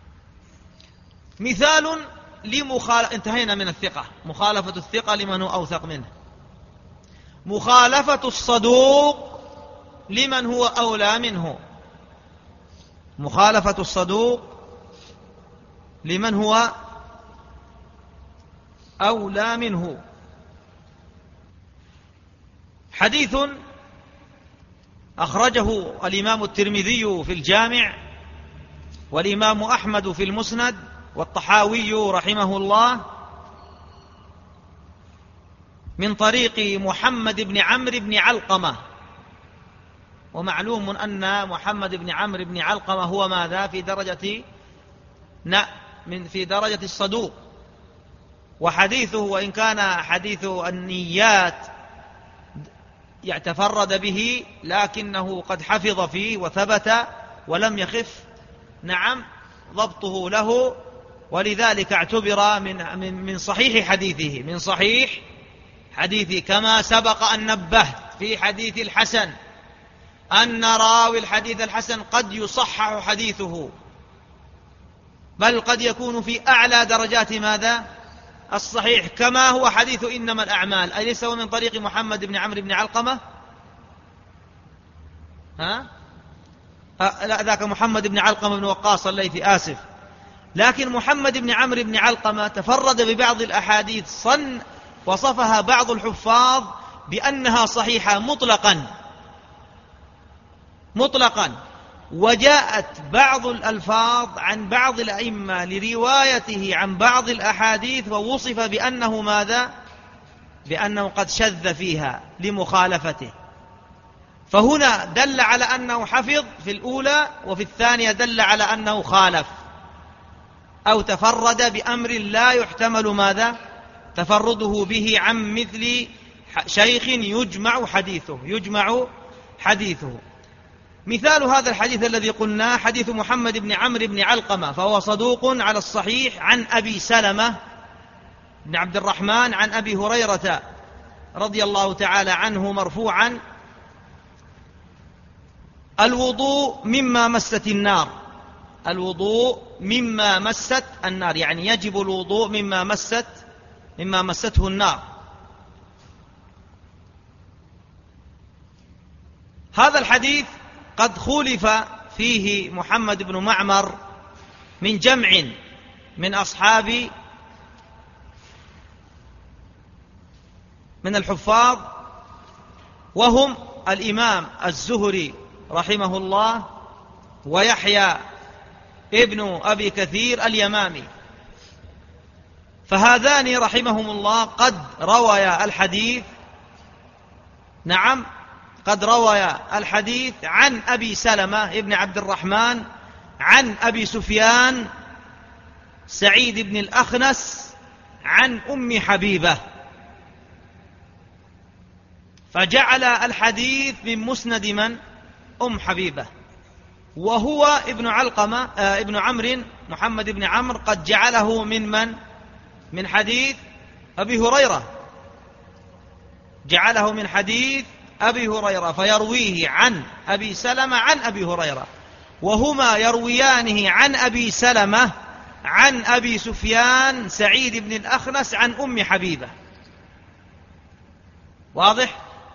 مثال انتهينا من الثقة، مخالفة الثقة لمن هو أوثق منه. مخالفة الصدوق لمن هو أولى منه، مخالفة الصدوق لمن هو أولى منه. حديث أخرجه الإمام الترمذي في الجامع، والإمام أحمد في المسند، والطحاوي رحمه الله من طريق محمد بن عمرو بن علقمة. ومعلوم أن محمد بن عمرو بن علقمة هو ماذا؟ في درجة الصدوق. وحديثه وإن كان حديث النيات يتفرد به، لكنه قد حفظ فيه وثبت ولم يخف نعم ضبطه له، ولذلك اعتبر من صحيح حديثه، من صحيح حديثه، كما سبق أن نبهت في حديث الحسن أن راوي الحديث الحسن قد يصحح حديثه، بل قد يكون في أعلى درجات ماذا؟ الصحيح، كما هو حديث إنما الأعمال، أليس هو من طريق محمد بن عمرو بن علقمة؟ لا، ذاك محمد بن علقمة بن وقاص الليثي، آسف. لكن محمد بن عمرو بن علقمة تفرد ببعض الأحاديث وصفها بعض الحفاظ بأنها صحيحة مطلقا، وجاءت بعض الألفاظ عن بعض الأئمة لروايته عن بعض الأحاديث ووصف بأنه ماذا؟ بأنه قد شذ فيها لمخالفته. فهنا دل على أنه حفظ في الأولى، وفي الثانية دل على أنه خالف أو تفرد بأمر لا يحتمل ماذا؟ تفرده به عن مثل شيخ يجمع حديثه. مثال هذا الحديث الذي قلناه حديث محمد بن عمرو بن علقمة، فهو صدوق على الصحيح عن أبي سلمة بن عبد الرحمن عن أبي هريرة رضي الله تعالى عنه مرفوعا: الوضوء مما مست النار. الوضوء مما مست النار، يعني يجب الوضوء مما مسته النار. هذا الحديث قد خولف فيه محمد بن معمر من جمع من أصحاب من الحفاظ، وهم الإمام الزهري رحمه الله ويحيى ابن أبي كثير اليمامي، فهذان رحمهم الله قد رويا الحديث، قد رويا الحديث عن أبي سلمة ابن عبد الرحمن عن أبي سفيان سعيد بن الأخنس عن أم حبيبة، فجعل الحديث من مسند من؟ أم حبيبة. وهو ابن علقمة ابن عمرو محمد بن عمرو قد جعله من؟ من حديث أبي هريرة، جعله من حديث أبي هريرة، فيرويه عن أبي سلمة عن أبي هريرة، وهما يرويانه عن أبي سلمة عن أبي سفيان سعيد بن الأخنس عن أم حبيبة. واضح؟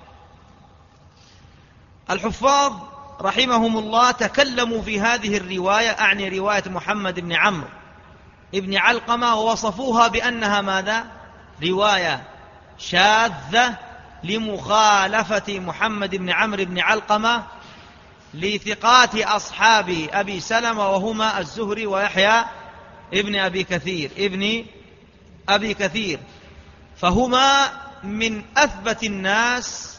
الحفاظ رحمهم الله تكلموا في هذه الرواية، أعني رواية محمد بن عمرو ابن علقمة، ووصفوها بأنها ماذا؟ رواية شاذة لمخالفة محمد بن عمرو بن علقمة لثقات أصحاب أبي سلمة، وهما الزهري ويحيى ابن أبي كثير، فهما من أثبت الناس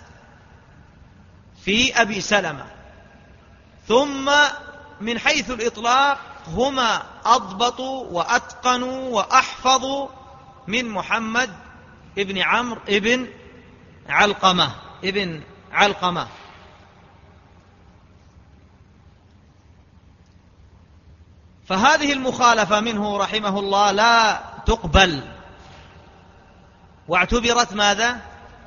في أبي سلمة، ثم من حيث الإطلاق هما أضبطوا وأتقنوا وأحفظوا من محمد ابن عمرو ابن علقمة. فهذه المخالفة منه رحمه الله لا تقبل، واعتبرت ماذا؟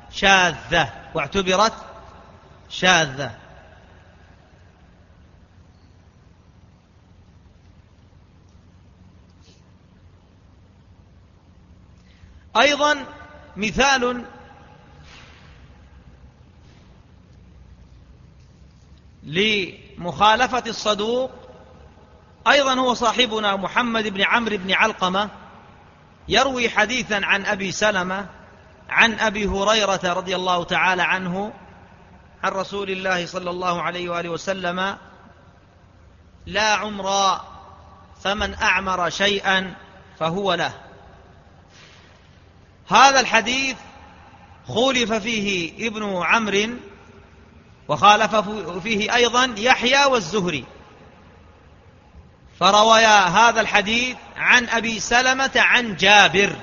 شاذة. أيضا مثال لمخالفة الصدوق أيضا هو صاحبنا محمد بن عمرو بن علقمة، يروي حديثا عن أبي سلمة عن أبي هريرة رضي الله تعالى عنه عن رسول الله صلى الله عليه وآله وسلم: لا عمر فمن أعمر شيئا فهو له. هذا الحديث خولف فيه ابن عمرو، وخالف فيه أيضا يحيى والزهري، فروايا هذا الحديث عن أبي سلمة عن جابر.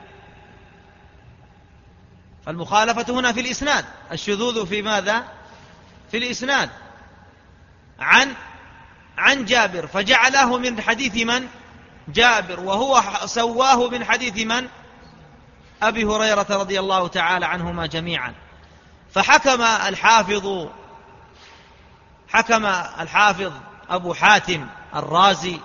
فالمخالفة هنا في الإسناد، الشذوذ في ماذا؟ في الإسناد عن جابر، فجعله من حديث من؟ جابر، وهو سواه من حديث من؟ أبي هريرة رضي الله تعالى عنهما جميعا. فحكم الحافظ أبو حاتم الرازي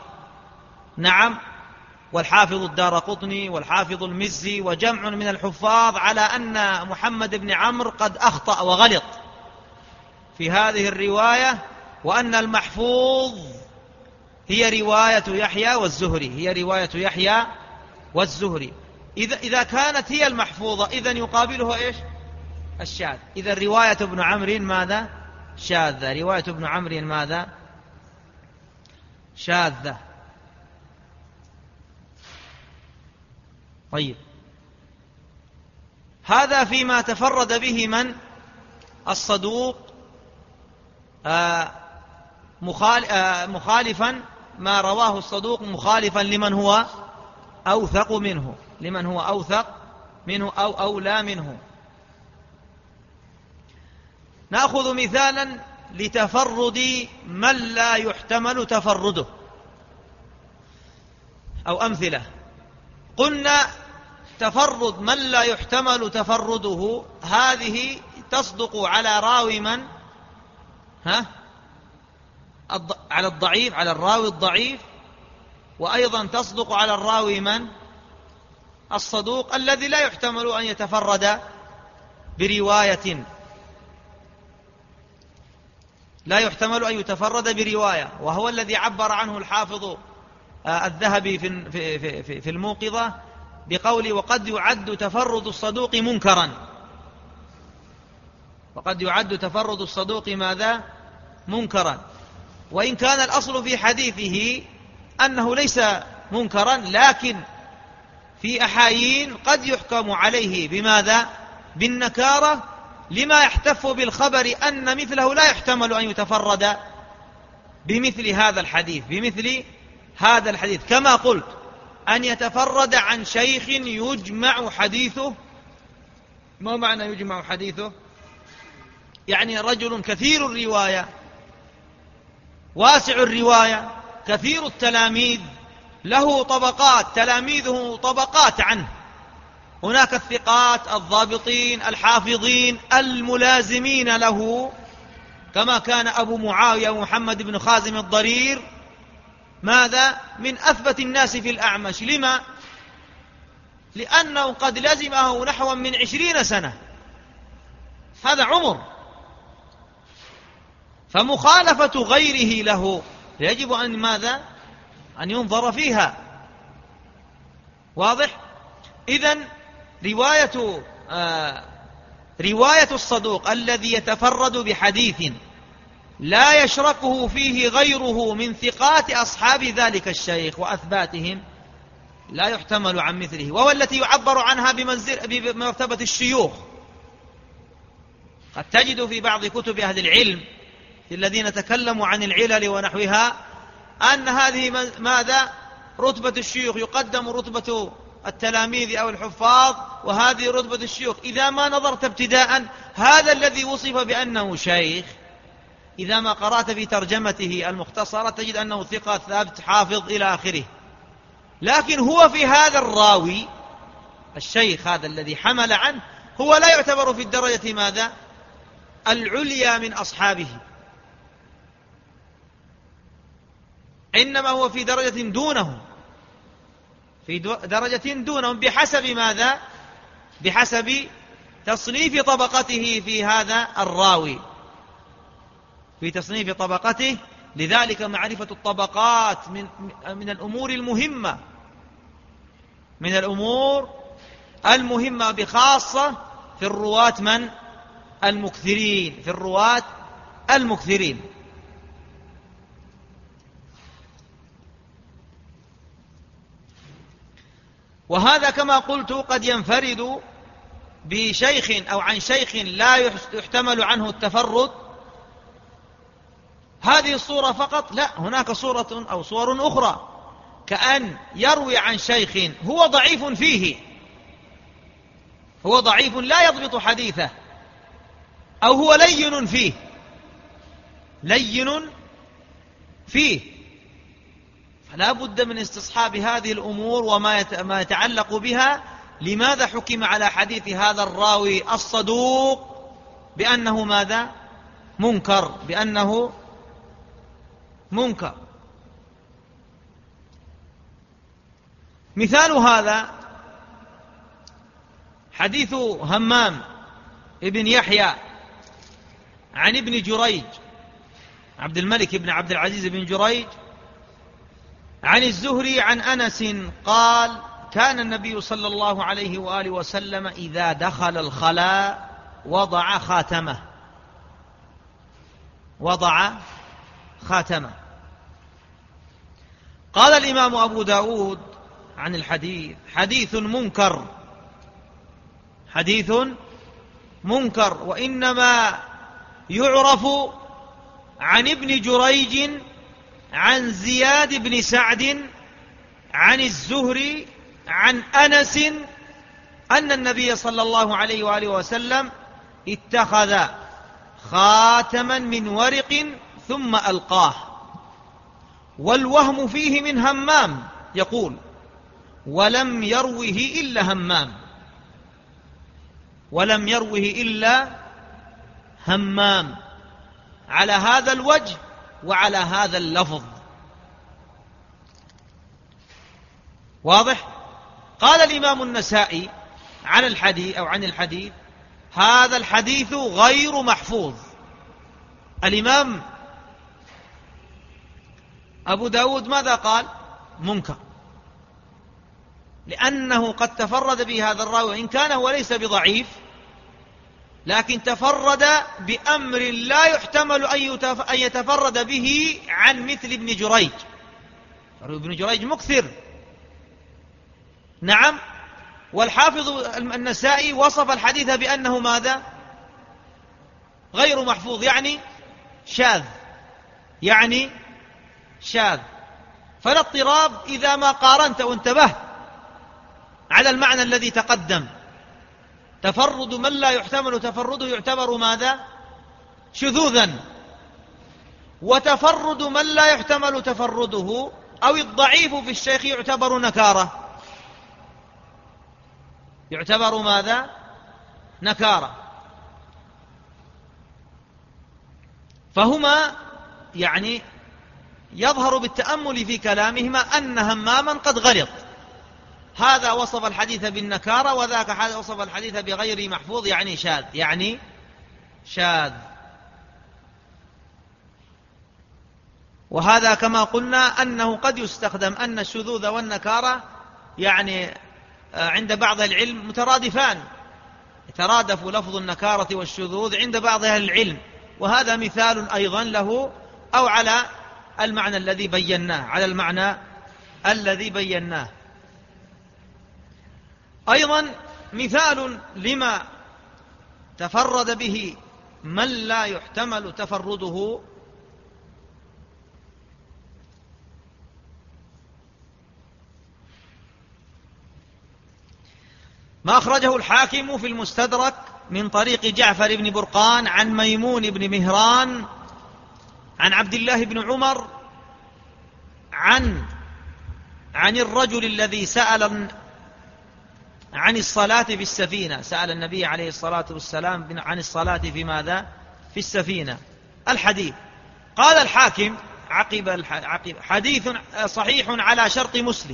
والحافظ الدارقطني والحافظ المزي وجمع من الحفاظ على أن محمد بن عمرو قد أخطأ وغلط في هذه الرواية، وأن المحفوظ هي رواية يحيى والزهري، هي رواية يحيى والزهري. إذا كانت هي المحفوظة إذن يقابلها إيش؟ الشاذ. إذا رواية ابن عمرو ماذا؟ شاذة. رواية ابن عمرو ماذا؟ شاذة. طيب، هذا فيما تفرد به من؟ الصدوق، مخالفا ما رواه الصدوق مخالفا لمن هو أوثق منه، لمن هو أوثق منه أو أولى منه. نأخذ مثالا لتفرد من لا يحتمل تفرده، أو أمثلة. قلنا تفرد من لا يحتمل تفرده هذه تصدق على راوي من؟ على الضعيف، على الراوي الضعيف، وأيضا تصدق على الراوي من؟ الصدوق الذي لا يحتمل أن يتفرد برواية، لا يحتمل أن يتفرد برواية، وهو الذي عبر عنه الحافظ الذهبي في الموقظة بقوله: وقد يعد تفرد الصدوق منكرا. وقد يعد تفرد الصدوق ماذا؟ منكرا. وإن كان الأصل في حديثه أنه ليس منكرا، لكن في أحايين قد يحكم عليه بماذا؟ بالنكارة، لما يحتف بالخبر أن مثله لا يحتمل أن يتفرد بمثل هذا الحديث، بمثل هذا الحديث. كما قلت، أن يتفرد عن شيخ يجمع حديثه. ما معنى يجمع حديثه؟ يعني رجل كثير الرواية، واسع الرواية، كثير التلاميذ، له طبقات، تلاميذه طبقات عنه، هناك الثقات الضابطين الحافظين الملازمين له، كما كان أبو معاوية ومحمد بن خازم الضرير ماذا؟ من أثبت الناس في الأعمش. لما؟ لأنه قد لزمه نحو من 20 سنة، هذا عمر. فمخالفة غيره له يجب أن ماذا؟ أن ينظر فيها. واضح؟ إذن رواية الصدوق الذي يتفرد بحديث لا يشركه فيه غيره من ثقات أصحاب ذلك الشيخ وأثباتهم لا يحتمل عن مثله، وهو التي يعبر عنها بمرتبة الشيوخ. قد تجد في بعض كتب أهل العلم الذين تكلموا عن العلل ونحوها أن هذه ماذا؟ رتبة الشيوخ، يقدم رتبة التلاميذ أو الحفاظ، وهذه رتبة الشيوخ. إذا ما نظرت ابتداء هذا الذي وصف بأنه شيخ، إذا ما قرأت في ترجمته المختصرة تجد أنه ثقة ثابت حافظ إلى آخره، لكن هو في هذا الراوي الشيخ هذا الذي حمل عنه هو لا يعتبر في الدرجة ماذا؟ العليا من أصحابه، إنما هو في درجة دونهم، في درجة دونهم بحسب ماذا؟ بحسب تصنيف طبقته في هذا الراوي، في تصنيف طبقته. لذلك معرفة الطبقات من الأمور المهمة، من الأمور المهمة بخاصة في الرواة من؟ المكثرين، في الرواة المكثرين. وهذا كما قلت قد ينفرد بشيخ أو عن شيخ لا يحتمل عنه التفرد، هذه الصورة فقط، لا، هناك صورة أو صور أخرى، كأن يروي عن شيخ هو ضعيف فيه، هو ضعيف لا يضبط حديثه، أو هو لين فيه، لين فيه، فلا بد من استصحاب هذه الأمور وما يتعلق بها. لماذا حكم على حديث هذا الراوي الصدوق بأنه ماذا؟ منكر، بأنه منكر. مثال هذا حديث همام ابن يحيى عن ابن جريج، عبد الملك بن عبد العزيز بن جريج عن الزهري عن أنس قال: كان النبي صلى الله عليه وآله وسلم إذا دخل الخلاء وضع خاتمه. قال الإمام أبو داود عن الحديث: حديث منكر، وإنما يعرف عن ابن جريج عن زياد بن سعد عن الزهري عن أنس أن النبي صلى الله عليه وآله وسلم اتخذ خاتما من ورق ثم ألقاه، والوهم فيه من همام يقول: ولم يروه إلا همام على هذا الوجه وعلى هذا اللفظ. واضح؟ قال الإمام النسائي عن الحديث: هذا الحديث غير محفوظ. الإمام أبو داود ماذا قال؟ منكر، لأنه قد تفرد به هذا الراوي، وإن كان هو ليس بضعيف، لكن تفرد بأمر لا يحتمل أن يتفرد به عن مثل ابن جريج. ابن جريج مكثر. نعم. والحافظ النسائي وصف الحديث بأنه ماذا؟ غير محفوظ، يعني شاذ. فلا اضطراب إذا ما قارنت وانتبهت على المعنى الذي تقدم. تفرد من لا يحتمل تفرده يعتبر ماذا؟ شذوذا. وتفرد من لا يحتمل تفرده أو الضعيف في الشيخ يعتبر نكارة. يعتبر ماذا؟ نكارة. فهما يعني يظهر بالتأمل في كلامهما أن هماما قد غلط. هذا وصف الحديث بالنكارة، وذاك وصف الحديث بغير محفوظ، يعني شاذ. وهذا كما قلنا أنه قد يستخدم، أن الشذوذ والنكارة يعني عند بعض العلم مترادفان، يترادف لفظ النكارة والشذوذ عند بعض أهل العلم، وهذا مثال أيضا له، أو على المعنى الذي بيناه. أيضا مثال لما تفرد به من لا يحتمل تفرده ما أخرجه الحاكم في المستدرك من طريق جعفر بن برقان عن ميمون بن مهران عن عبد الله بن عمر عن الرجل الذي سأل عن الصلاة في السفينة، سأل النبي عليه الصلاة والسلام عن الصلاة في ماذا؟ في السفينة. الحديث قال الحاكم عقب حديث صحيح على شرط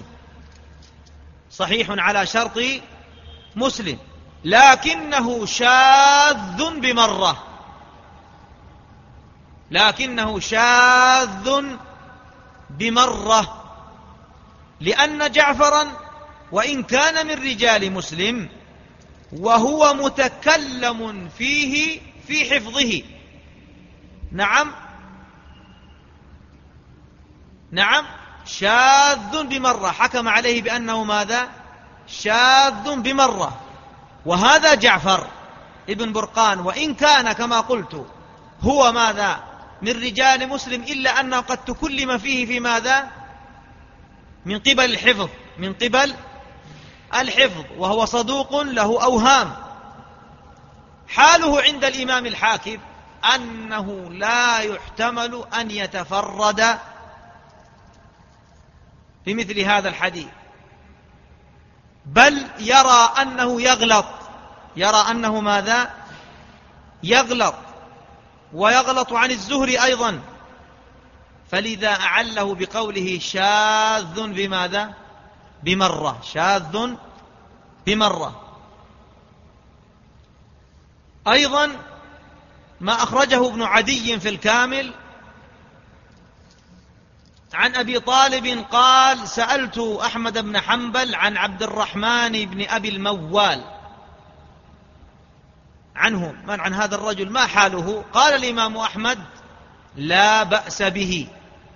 مسلم، لكنه شاذ بمرة، لأن جعفرا وإن كان من رجال مسلم وهو متكلم فيه في حفظه. نعم شاذ بمرة، حكم عليه بأنه ماذا؟ شاذ بمرة. وهذا جعفر ابن برقان وإن كان كما قلت هو ماذا؟ من رجال مسلم، إلا أنه قد تكلم فيه في ماذا؟ من قبل الحفظ، وهو صدوق له أوهام. حاله عند الإمام الحاكم أنه لا يحتمل أن يتفرد بمثل هذا الحديث، بل يرى أنه ماذا؟ يغلط، ويغلط عن الزهري أيضا، فلذا أعله بقوله شاذ بماذا؟ بمرة. شاذ بمرة. أيضا ما أخرجه ابن عدي في الكامل عن أبي طالب قال: سألت أحمد بن حنبل عن عبد الرحمن بن أبي الموال عنه، من عن هذا الرجل ما حاله؟ قال الإمام أحمد: لا بأس به.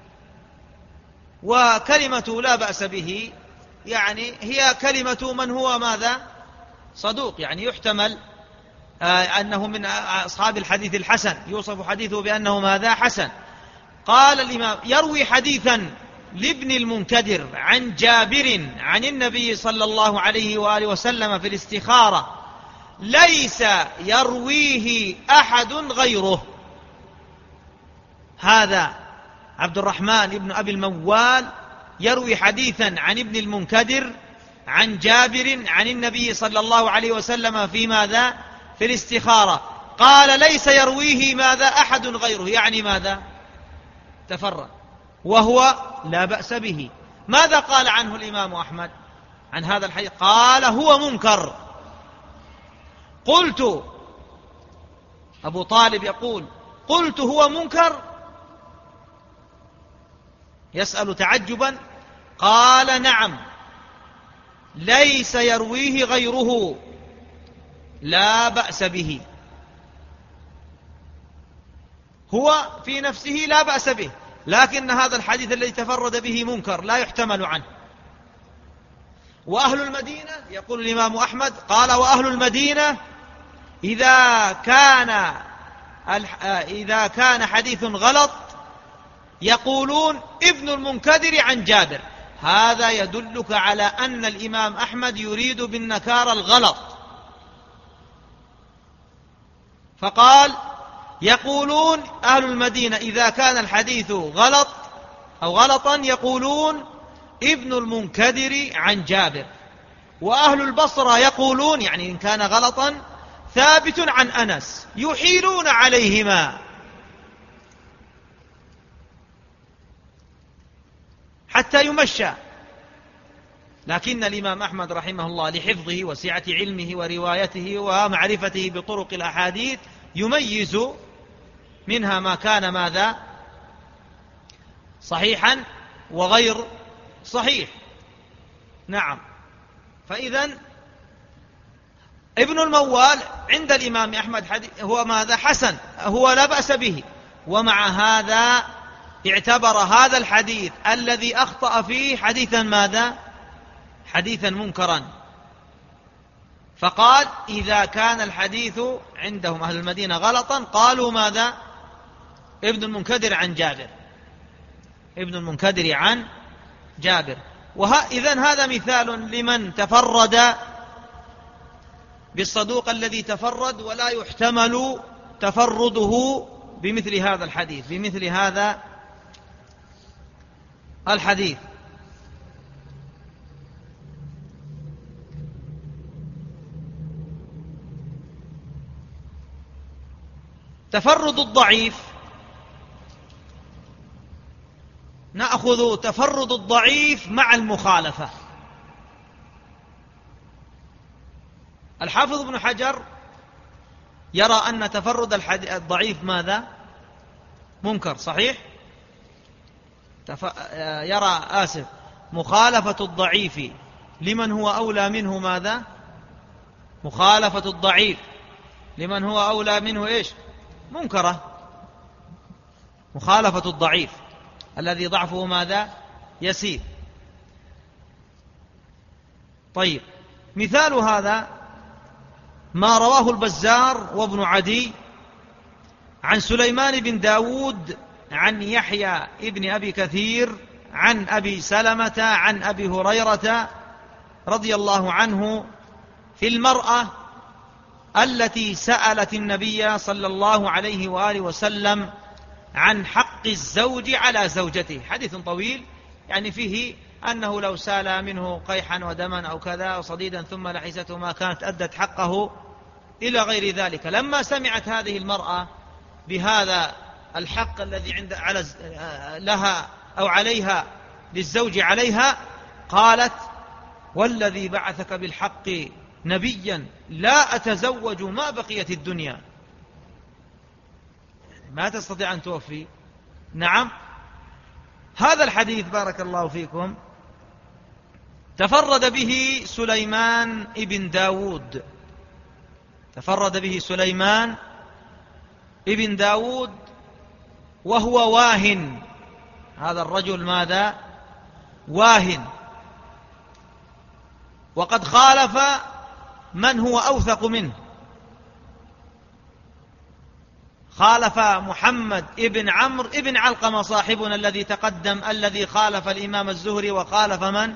وكلمة لا بأس به يعني هي كلمة من هو ماذا؟ صدوق، يعني يحتمل أنه من أصحاب الحديث الحسن، يوصف حديثه بأنه ماذا؟ حسن. قال الإمام: يروي حديثا لابن المنكدر عن جابر عن النبي صلى الله عليه وآله وسلم في الاستخارة ليس يرويه أحد غيره. هذا عبد الرحمن بن أبي الموال يروي حديثا عن ابن المنكدر عن جابر عن النبي صلى الله عليه وسلم في ماذا؟ في الاستخارة. قال: ليس يرويه ماذا؟ أحد غيره، يعني ماذا؟ تفرد، وهو لا بأس به. ماذا قال عنه الإمام أحمد عن هذا الحديث؟ قال: هو منكر. قلت، أبو طالب يقول: قلت هو منكر؟ يسأل تعجبا. قال: نعم، ليس يرويه غيره، لا بأس به. هو في نفسه لا بأس به، لكن هذا الحديث الذي تفرد به منكر لا يحتمل عنه. وأهل المدينة، يقول الإمام أحمد، قال: وأهل المدينة إذا كان حديث غلط يقولون ابن المنكدر عن جابر. هذا يدلك على أن الإمام أحمد يريد بالنكار الغلط. فقال: يقولون أهل المدينة إذا كان الحديث غلط أو غلطا يقولون ابن المنكدر عن جابر. وأهل البصرة يقولون، يعني إن كان غلطا، ثابت عن أنس، يحيلون عليهما حتى يمشى. لكن الإمام أحمد رحمه الله لحفظه وسعة علمه وروايته ومعرفته بطرق الأحاديث يميز منها ما كان ماذا؟ صحيحا وغير صحيح. نعم. فإذن ابن الموال عند الإمام أحمد هو ماذا؟ حسن، هو لا بأس به. ومع هذا اعتبر هذا الحديث الذي أخطأ فيه حديثا ماذا؟ حديثا منكرا. فقال: إذا كان الحديث عندهم أهل المدينة غلطا قالوا ماذا؟ ابن المنكدر عن جابر، ابن المنكدر عن جابر. إذن هذا مثال لمن تفرد بالصدوق الذي تفرد ولا يحتمل تفرده بمثل هذا الحديث، بمثل هذا الحديث. تفرد الضعيف، نأخذ تفرد الضعيف مع المخالفة. الحافظ ابن حجر يرى أن تفرد الضعيف ماذا؟ منكر، صحيح؟ مخالفة الضعيف لمن هو أولى منه ماذا؟ مخالفة الضعيف لمن هو أولى منه إيش؟ منكرة. مخالفة الضعيف الذي ضعفه ماذا؟ يسير. طيب، مثال هذا ما رواه البزار وابن عدي عن سليمان بن داود عن يحيى ابن أبي كثير عن أبي سلمة عن أبي هريرة رضي الله عنه في المرأة التي سألت النبي صلى الله عليه وآله وسلم عن حق الزوج على زوجته. حديث طويل يعني فيه أنه لو سال منه قيحا ودما أو كذا وصديدا ثم لحسته ما كانت أدت حقه إلى غير ذلك. لما سمعت هذه المرأة بهذا الحق الذي لها أو عليها للزوج عليها، قالت: والذي بعثك بالحق نبيا لا أتزوج ما بقيت الدنيا. ما تستطيع أن توفي. نعم. هذا الحديث بارك الله فيكم تفرد به سليمان ابن داود، تفرد به سليمان ابن داود، وهو واهن. هذا الرجل ماذا؟ واهن، وقد خالف من هو أوثق منه، خالف محمد ابن عمرو ابن علقمة صاحبنا الذي تقدم، الذي خالف الإمام الزهري، وخالف من؟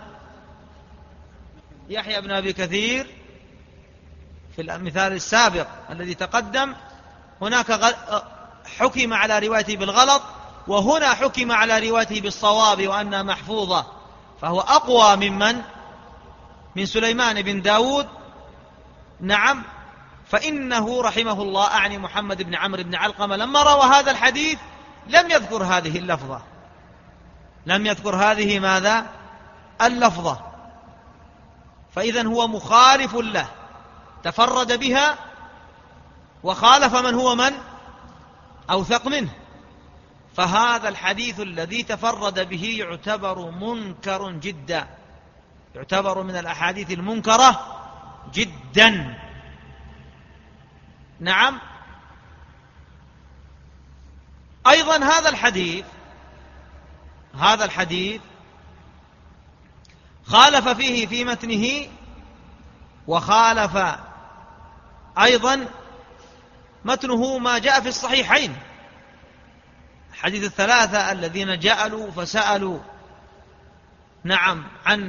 يحيى بن أبي كثير في المثال السابق الذي تقدم. هناك حكم على روايته بالغلط، وهنا حكم على روايته بالصواب وأنها محفوظة، فهو أقوى من سليمان بن داود. نعم، فإنه رحمه الله، أعني محمد بن عمرو بن علقمة، لما روى هذا الحديث لم يذكر هذه اللفظة، لم يذكر هذه ماذا؟ اللفظة. فإذن هو مخالف له، تفرد بها وخالف من هو أوثق منه. فهذا الحديث الذي تفرد به يعتبر منكر جدا، يعتبر من الأحاديث المنكرة جدا. نعم. أيضا هذا الحديث خالف فيه في متنه، وخالف أيضا متنه ما جاء في الصحيحين، حديث الثلاثة الذين جاءوا فسألوا نعم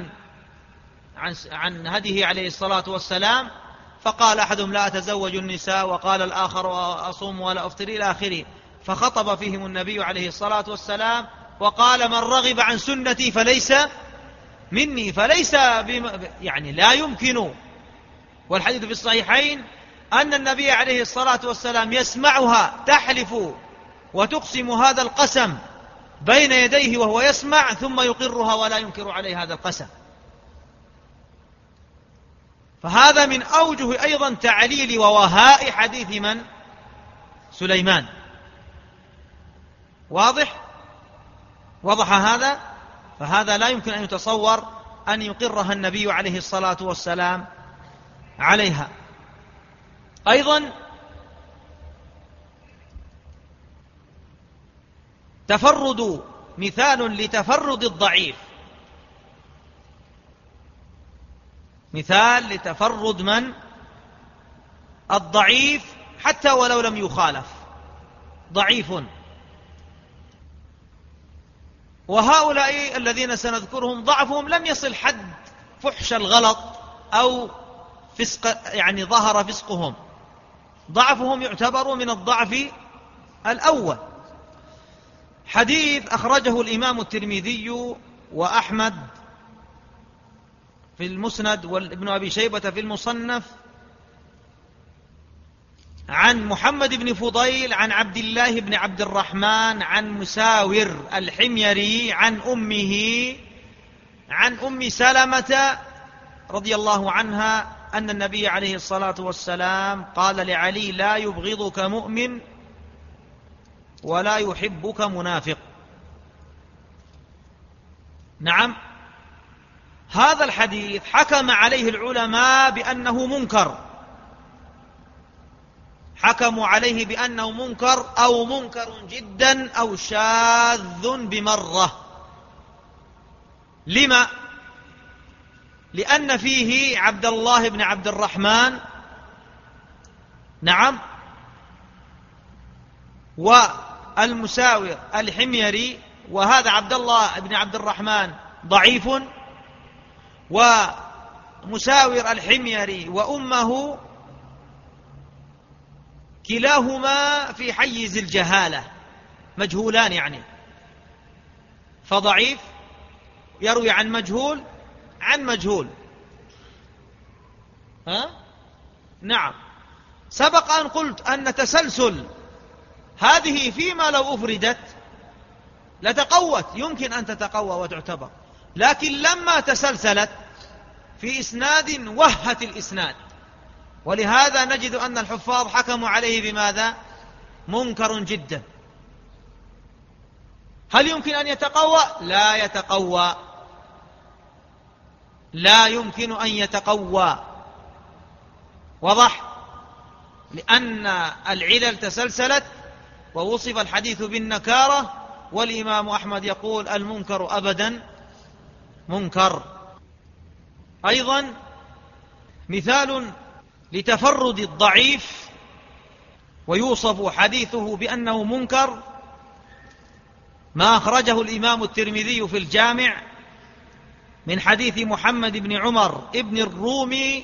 عن هديه عليه الصلاة والسلام، فقال أحدهم لا أتزوج النساء، وقال الآخر أصوم ولا أفطر إلى آخره، فخطب فيهم النبي عليه الصلاة والسلام وقال من رغب عن سنتي فليس مني، فليس يعني لا يمكن. والحديث في الصحيحين أن النبي عليه الصلاة والسلام يسمعها تحلف وتقسم هذا القسم بين يديه وهو يسمع، ثم يقرها ولا ينكر عليه هذا القسم. فهذا من أوجه أيضا تعليل ووهاء حديث من؟ سليمان. وضح هذا؟ فهذا لا يمكن أن يتصور أن يقرها النبي عليه الصلاة والسلام عليها. أيضا مثال لتفرد الضعيف، مثال لتفرد من؟ الضعيف، حتى ولو لم يخالف، ضعيف. وهؤلاء الذين سنذكرهم ضعفهم لم يصل حد فحش الغلط أو فسق، يعني ظهر فسقهم، ضعفهم يعتبر من الضعف الأول. حديث أخرجه الإمام الترمذي وأحمد في المسند وابن أبي شيبة في المصنف عن محمد بن فضيل عن عبد الله بن عبد الرحمن عن مساور الحميري عن أمه عن أم سلمة رضي الله عنها أن النبي عليه الصلاة والسلام قال لعلي لا يبغضك مؤمن ولا يحبك منافق. نعم، هذا الحديث حكم عليه العلماء بأنه منكر، حكموا عليه بأنه منكر أو منكر جدا أو شاذ بمرة. لما؟ لأن فيه عبد الله بن عبد الرحمن، نعم، والمساور الحميري، وهذا عبد الله بن عبد الرحمن ضعيف، ومساور الحميري وأمه كلاهما في حيز الجهالة، مجهولان يعني، فضعيف يروي عن مجهول عن مجهول. نعم، سبق أن قلت أن تسلسل هذه فيما لو أفردت لتقوت، يمكن أن تتقوى وتعتبر، لكن لما تسلسلت في إسناد وهت الإسناد، ولهذا نجد أن الحفاظ حكموا عليه بماذا؟ منكر جدا. هل يمكن أن يتقوى؟ لا يتقوى، لا يمكن أن يتقوى. وضح؟ لأن العلل تسلسلت ووصف الحديث بالنكارة، والإمام أحمد يقول المنكر أبدا منكر. أيضا مثال لتفرد الضعيف ويوصف حديثه بأنه منكر ما أخرجه الإمام الترمذي في الجامع من حديث محمد بن عمر ابن الرومي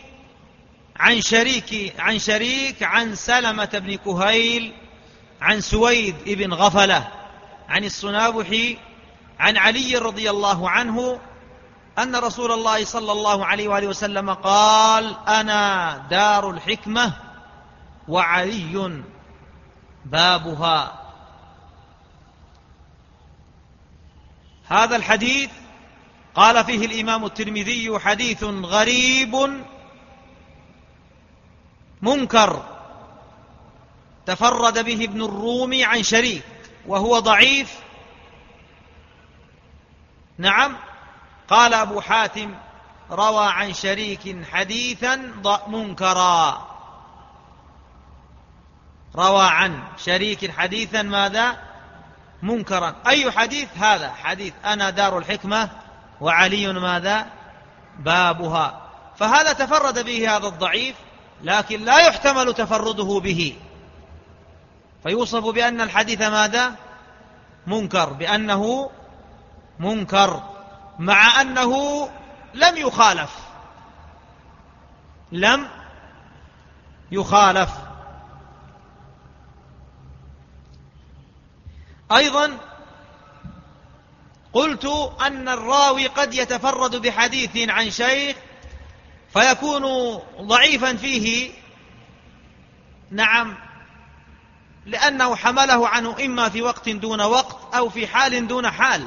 عن شريك عن سلمة بن كهيل عن سويد بن غفلة عن الصنابحي عن علي رضي الله عنه أن رسول الله صلى الله عليه وآله وسلم قال: أنا دار الحكمة وعلي بابها. هذا الحديث قال فيه الإمام الترمذي حديث غريب منكر تفرد به ابن الرومي عن شريك وهو ضعيف. نعم، قال أبو حاتم: روى عن شريك حديثا منكرا. روى عن شريك حديثا ماذا؟ منكرا. أي حديث هذا؟ حديث أنا دار الحكمة وعلي ماذا؟ بابها. فهذا تفرد به هذا الضعيف، لكن لا يحتمل تفرده به، فيوصف بأن الحديث ماذا؟ منكر، بأنه منكر، مع أنه لم يخالف. أيضا قلت أن الراوي قد يتفرد بحديث عن شيخ فيكون ضعيفا فيه، نعم، لأنه حمله عنه إما في وقت دون وقت أو في حال دون حال،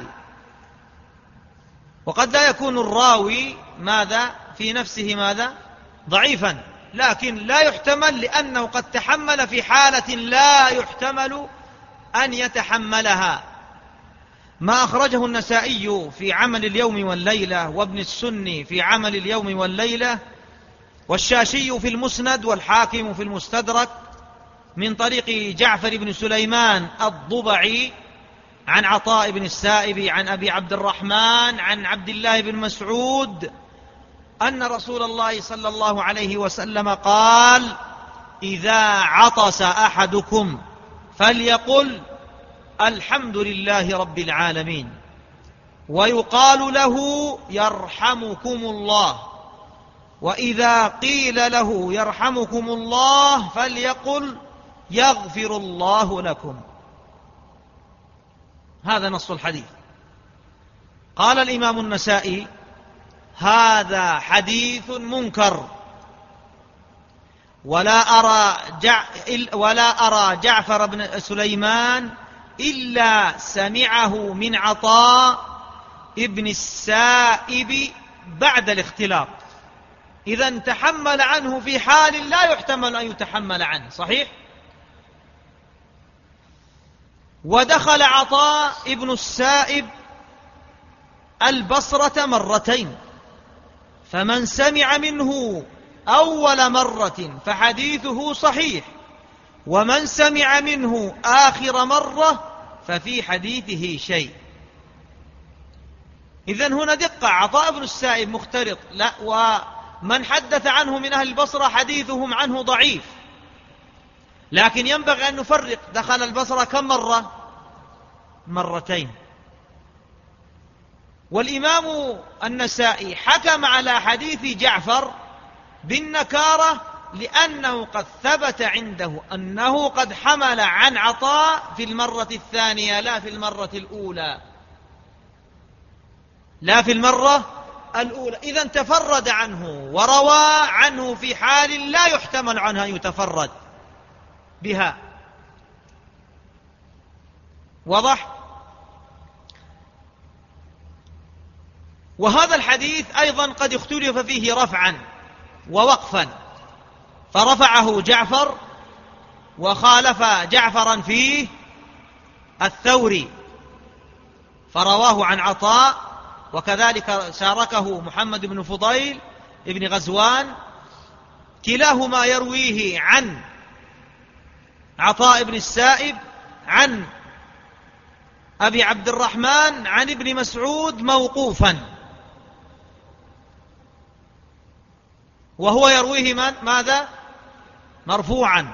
وقد لا يكون الراوي ماذا في نفسه ماذا ضعيفا، لكن لا يحتمل لأنه قد تحمل في حالة لا يحتمل أن يتحملها. ما أخرجه النسائي في عمل اليوم والليلة، وابن السني في عمل اليوم والليلة، والشاشي في المسند، والحاكم في المستدرك، من طريق جعفر بن سليمان الضبعي عن عطاء بن السائب عن أبي عبد الرحمن عن عبد الله بن مسعود أن رسول الله صلى الله عليه وسلم قال: إذا عطس أحدكم فليقل الحمد لله رب العالمين، ويقال له يرحمكم الله، وإذا قيل له يرحمكم الله فليقل يغفر الله لكم. هذا نص الحديث. قال الإمام النسائي: هذا حديث منكر، ولا أرى جعفر بن سليمان إلا سمعه من عطاء ابن السائب بعد الاختلاط. إذن تحمل عنه في حال لا يحتمل أن يتحمل عنه، صحيح؟ ودخل عطاء ابن السائب البصرة مرتين، فمن سمع منه أول مرة فحديثه صحيح، ومن سمع منه آخر مرة ففي حديثه شيء. إذن هنا دقة، عطاء بن السائب مختلط، لا، ومن حدث عنه من أهل البصرة حديثهم عنه ضعيف، لكن ينبغي أن نفرق. دخل البصرة كم مرة؟ مرتين. والإمام النسائي حكم على حديث جعفر بالنكارة لأنه قد ثبت عنده أنه قد حمل عن عطاء في المرة الثانية لا في المرة الأولى، إذن تفرد عنه وروى عنه في حال لا يحتمل عنها أن يتفرد بها. وضح؟ وهذا الحديث أيضا قد اختلف فيه رفعا ووقفا، فرفعه جعفر وخالف جعفرا فيه الثوري، فرواه عن عطاء، وكذلك شاركه محمد بن فضيل ابن غزوان، كلاهما يرويه عن عطاء بن السائب عن أبي عبد الرحمن عن ابن مسعود موقوفا، وهو يرويه ماذا؟ مرفوعا،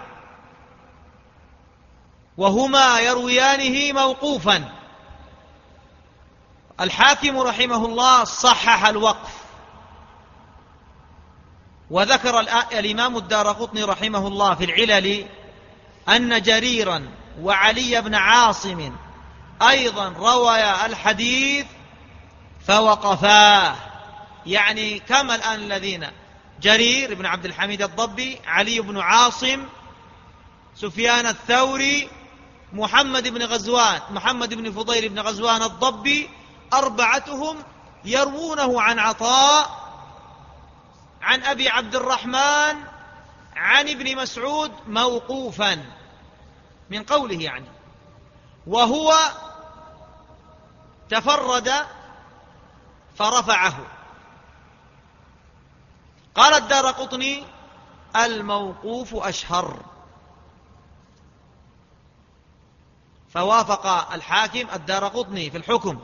وهما يرويانه موقوفا. الحاكم رحمه الله صحح الوقف، وذكر الإمام الدارقطني رحمه الله في العلل أن جريرا وعلي بن عاصم أيضا رويا الحديث فوقفاه، يعني كما الآن الذين جرير بن عبد الحميد الضبي، علي بن عاصم، سفيان الثوري، محمد بن فضيل بن غزوان الضبي، أربعتهم يروونه عن عطاء عن أبي عبد الرحمن عن ابن مسعود موقوفا من قوله يعني، وهو تفرد فرفعه. قال الدارقطني: الموقوف أشهر، فوافق الحاكم الدارقطني في الحكم.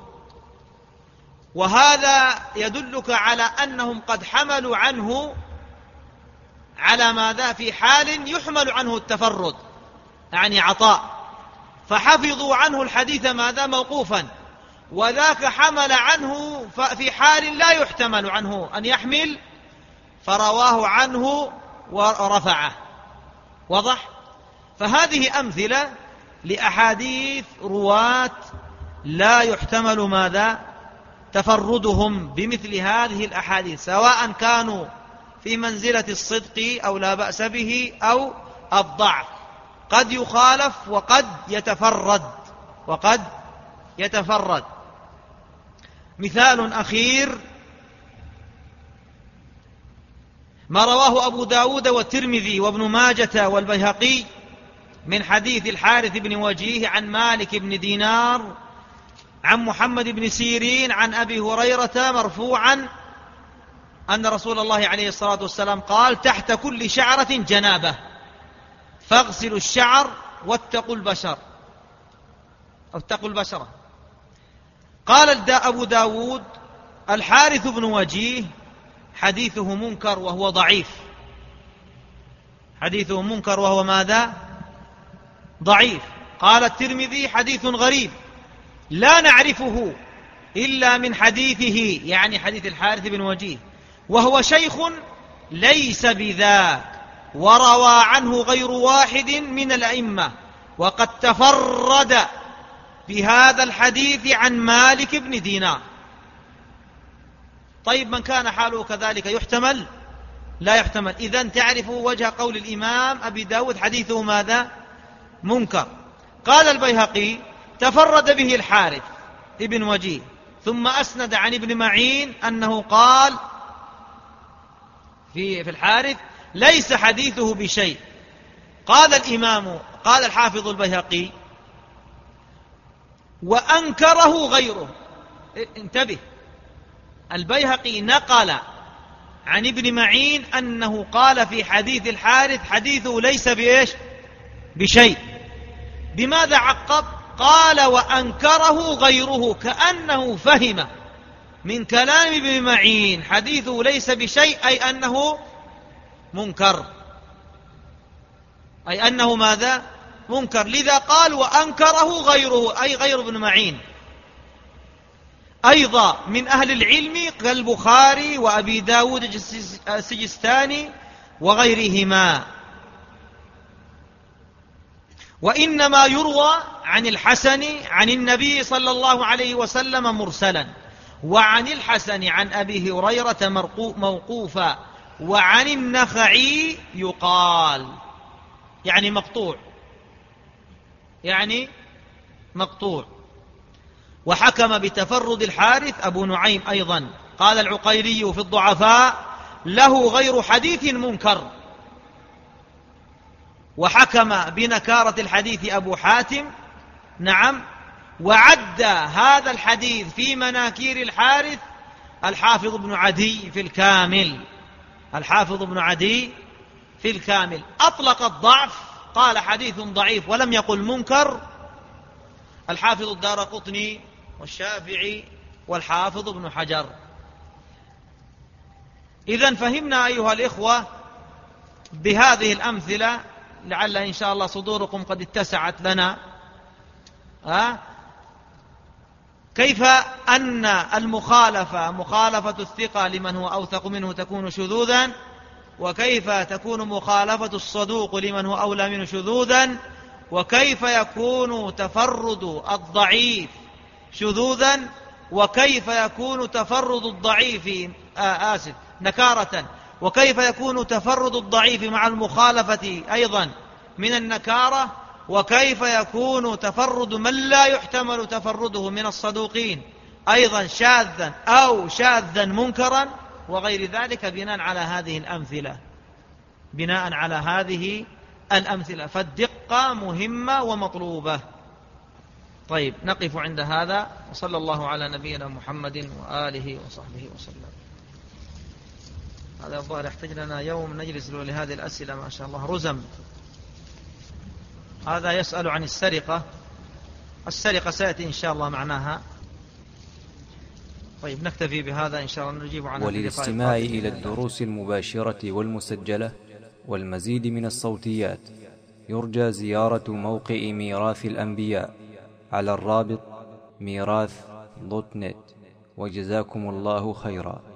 وهذا يدلك على أنهم قد حملوا عنه على ماذا؟ في حال يحمل عنه التفرد، يعني عطاء، فحفظوا عنه الحديث ماذا؟ موقوفا، وذاك حمل عنه في حال لا يحتمل عنه أن يحمل، فرواه عنه ورفعه. وضح؟ فهذه أمثلة لأحاديث رواة لا يحتمل ماذا؟ تفردهم بمثل هذه الأحاديث، سواء كانوا في منزلة الصدق أو لا بأس به أو الضعف، قد يخالف وقد يتفرد. مثال أخير ما رواه أبو داود والترمذي وابن ماجة والبيهقي من حديث الحارث بن وجيه عن مالك بن دينار عن محمد بن سيرين عن أبي هريرة مرفوعا أن رسول الله عليه الصلاة والسلام قال: تحت كل شعرة جنابة فاغسلوا الشعر واتقوا البشرة. قال أبو داود: الحارث بن وجيه حديثه منكر وهو ضعيف. حديثه منكر وهو ماذا؟ ضعيف. قال الترمذي: حديث غريب لا نعرفه إلا من حديثه، يعني حديث الحارث بن وجيه، وهو شيخ ليس بذاك، وروى عنه غير واحد من الأئمة، وقد تفرد بهذا الحديث عن مالك بن دينار. طيب، من كان حاله كذلك يحتمل؟ لا يحتمل. إذن تعرفوا وجه قول الإمام أبي داود حديثه ماذا؟ منكر. قال البيهقي: تفرد به الحارث ابن وجيه، ثم أسند عن ابن معين أنه قال في الحارث: ليس حديثه بشيء. قال الحافظ البيهقي: وأنكره غيره. انتبه، البيهقي نقل عن ابن معين أنه قال في حديث الحارث: حديثه ليس بشيء. بماذا عقب؟ قال: وأنكره غيره، كأنه فهم من كلام ابن معين حديثه ليس بشيء، أي أنه منكر، أي أنه ماذا؟ منكر. لذا قال: وأنكره غيره، أي غير ابن معين، أيضا من أهل العلم كالبخاري وأبي داود السجستاني وغيرهما. وإنما يروى عن الحسن عن النبي صلى الله عليه وسلم مرسلا، وعن الحسن عن أبي هريرة موقوفا، وعن النخعي يقال، يعني مقطوع. وحكم بتفرد الحارث أبو نعيم أيضا. قال العقيلي في الضعفاء: له غير حديث منكر. وحكم بنكارة الحديث أبو حاتم، نعم، وعد هذا الحديث في مناكير الحارث الحافظ ابن عدي في الكامل. الحافظ ابن عدي في الكامل أطلق الضعف، قال حديث ضعيف ولم يقل منكر، الحافظ الدارقطني والشافعي والحافظ ابن حجر. إذن فهمنا أيها الإخوة بهذه الأمثلة، لعل إن شاء الله صدوركم قد اتسعت لنا، كيف أن المخالفة مخالفة الثقة لمن هو أوثق منه تكون شذوذا، وكيف تكون مخالفة الصدوق لمن هو أولى منه شذوذا، وكيف يكون تفرد الضعيف شذوذا، وكيف يكون تفرد الضعيف نكارة، وكيف يكون تفرد الضعيف مع المخالفة أيضا من النكارة، وكيف يكون تفرد من لا يحتمل تفرده من الصدوقين أيضا شاذا أو شاذا منكرا وغير ذلك، بناء على هذه الأمثلة. فالدقة مهمة ومطلوبة. طيب، نقف عند هذا، وصلى الله على نبينا محمد وآله وصحبه وسلم. هذا الظاهر يحتاج لنا يوم نجلس له لهذه الأسئلة، ما شاء الله رزم. هذا يسأل عن السرقة سيأتي إن شاء الله معناها. طيب، نكتفي بهذا إن شاء الله، نجيب عنها. وللاستماع إلى الدروس المباشرة والمسجلة والمزيد من الصوتيات يرجى زيارة موقع ميراث الأنبياء على الرابط ميراث.net. وجزاكم الله خيرا.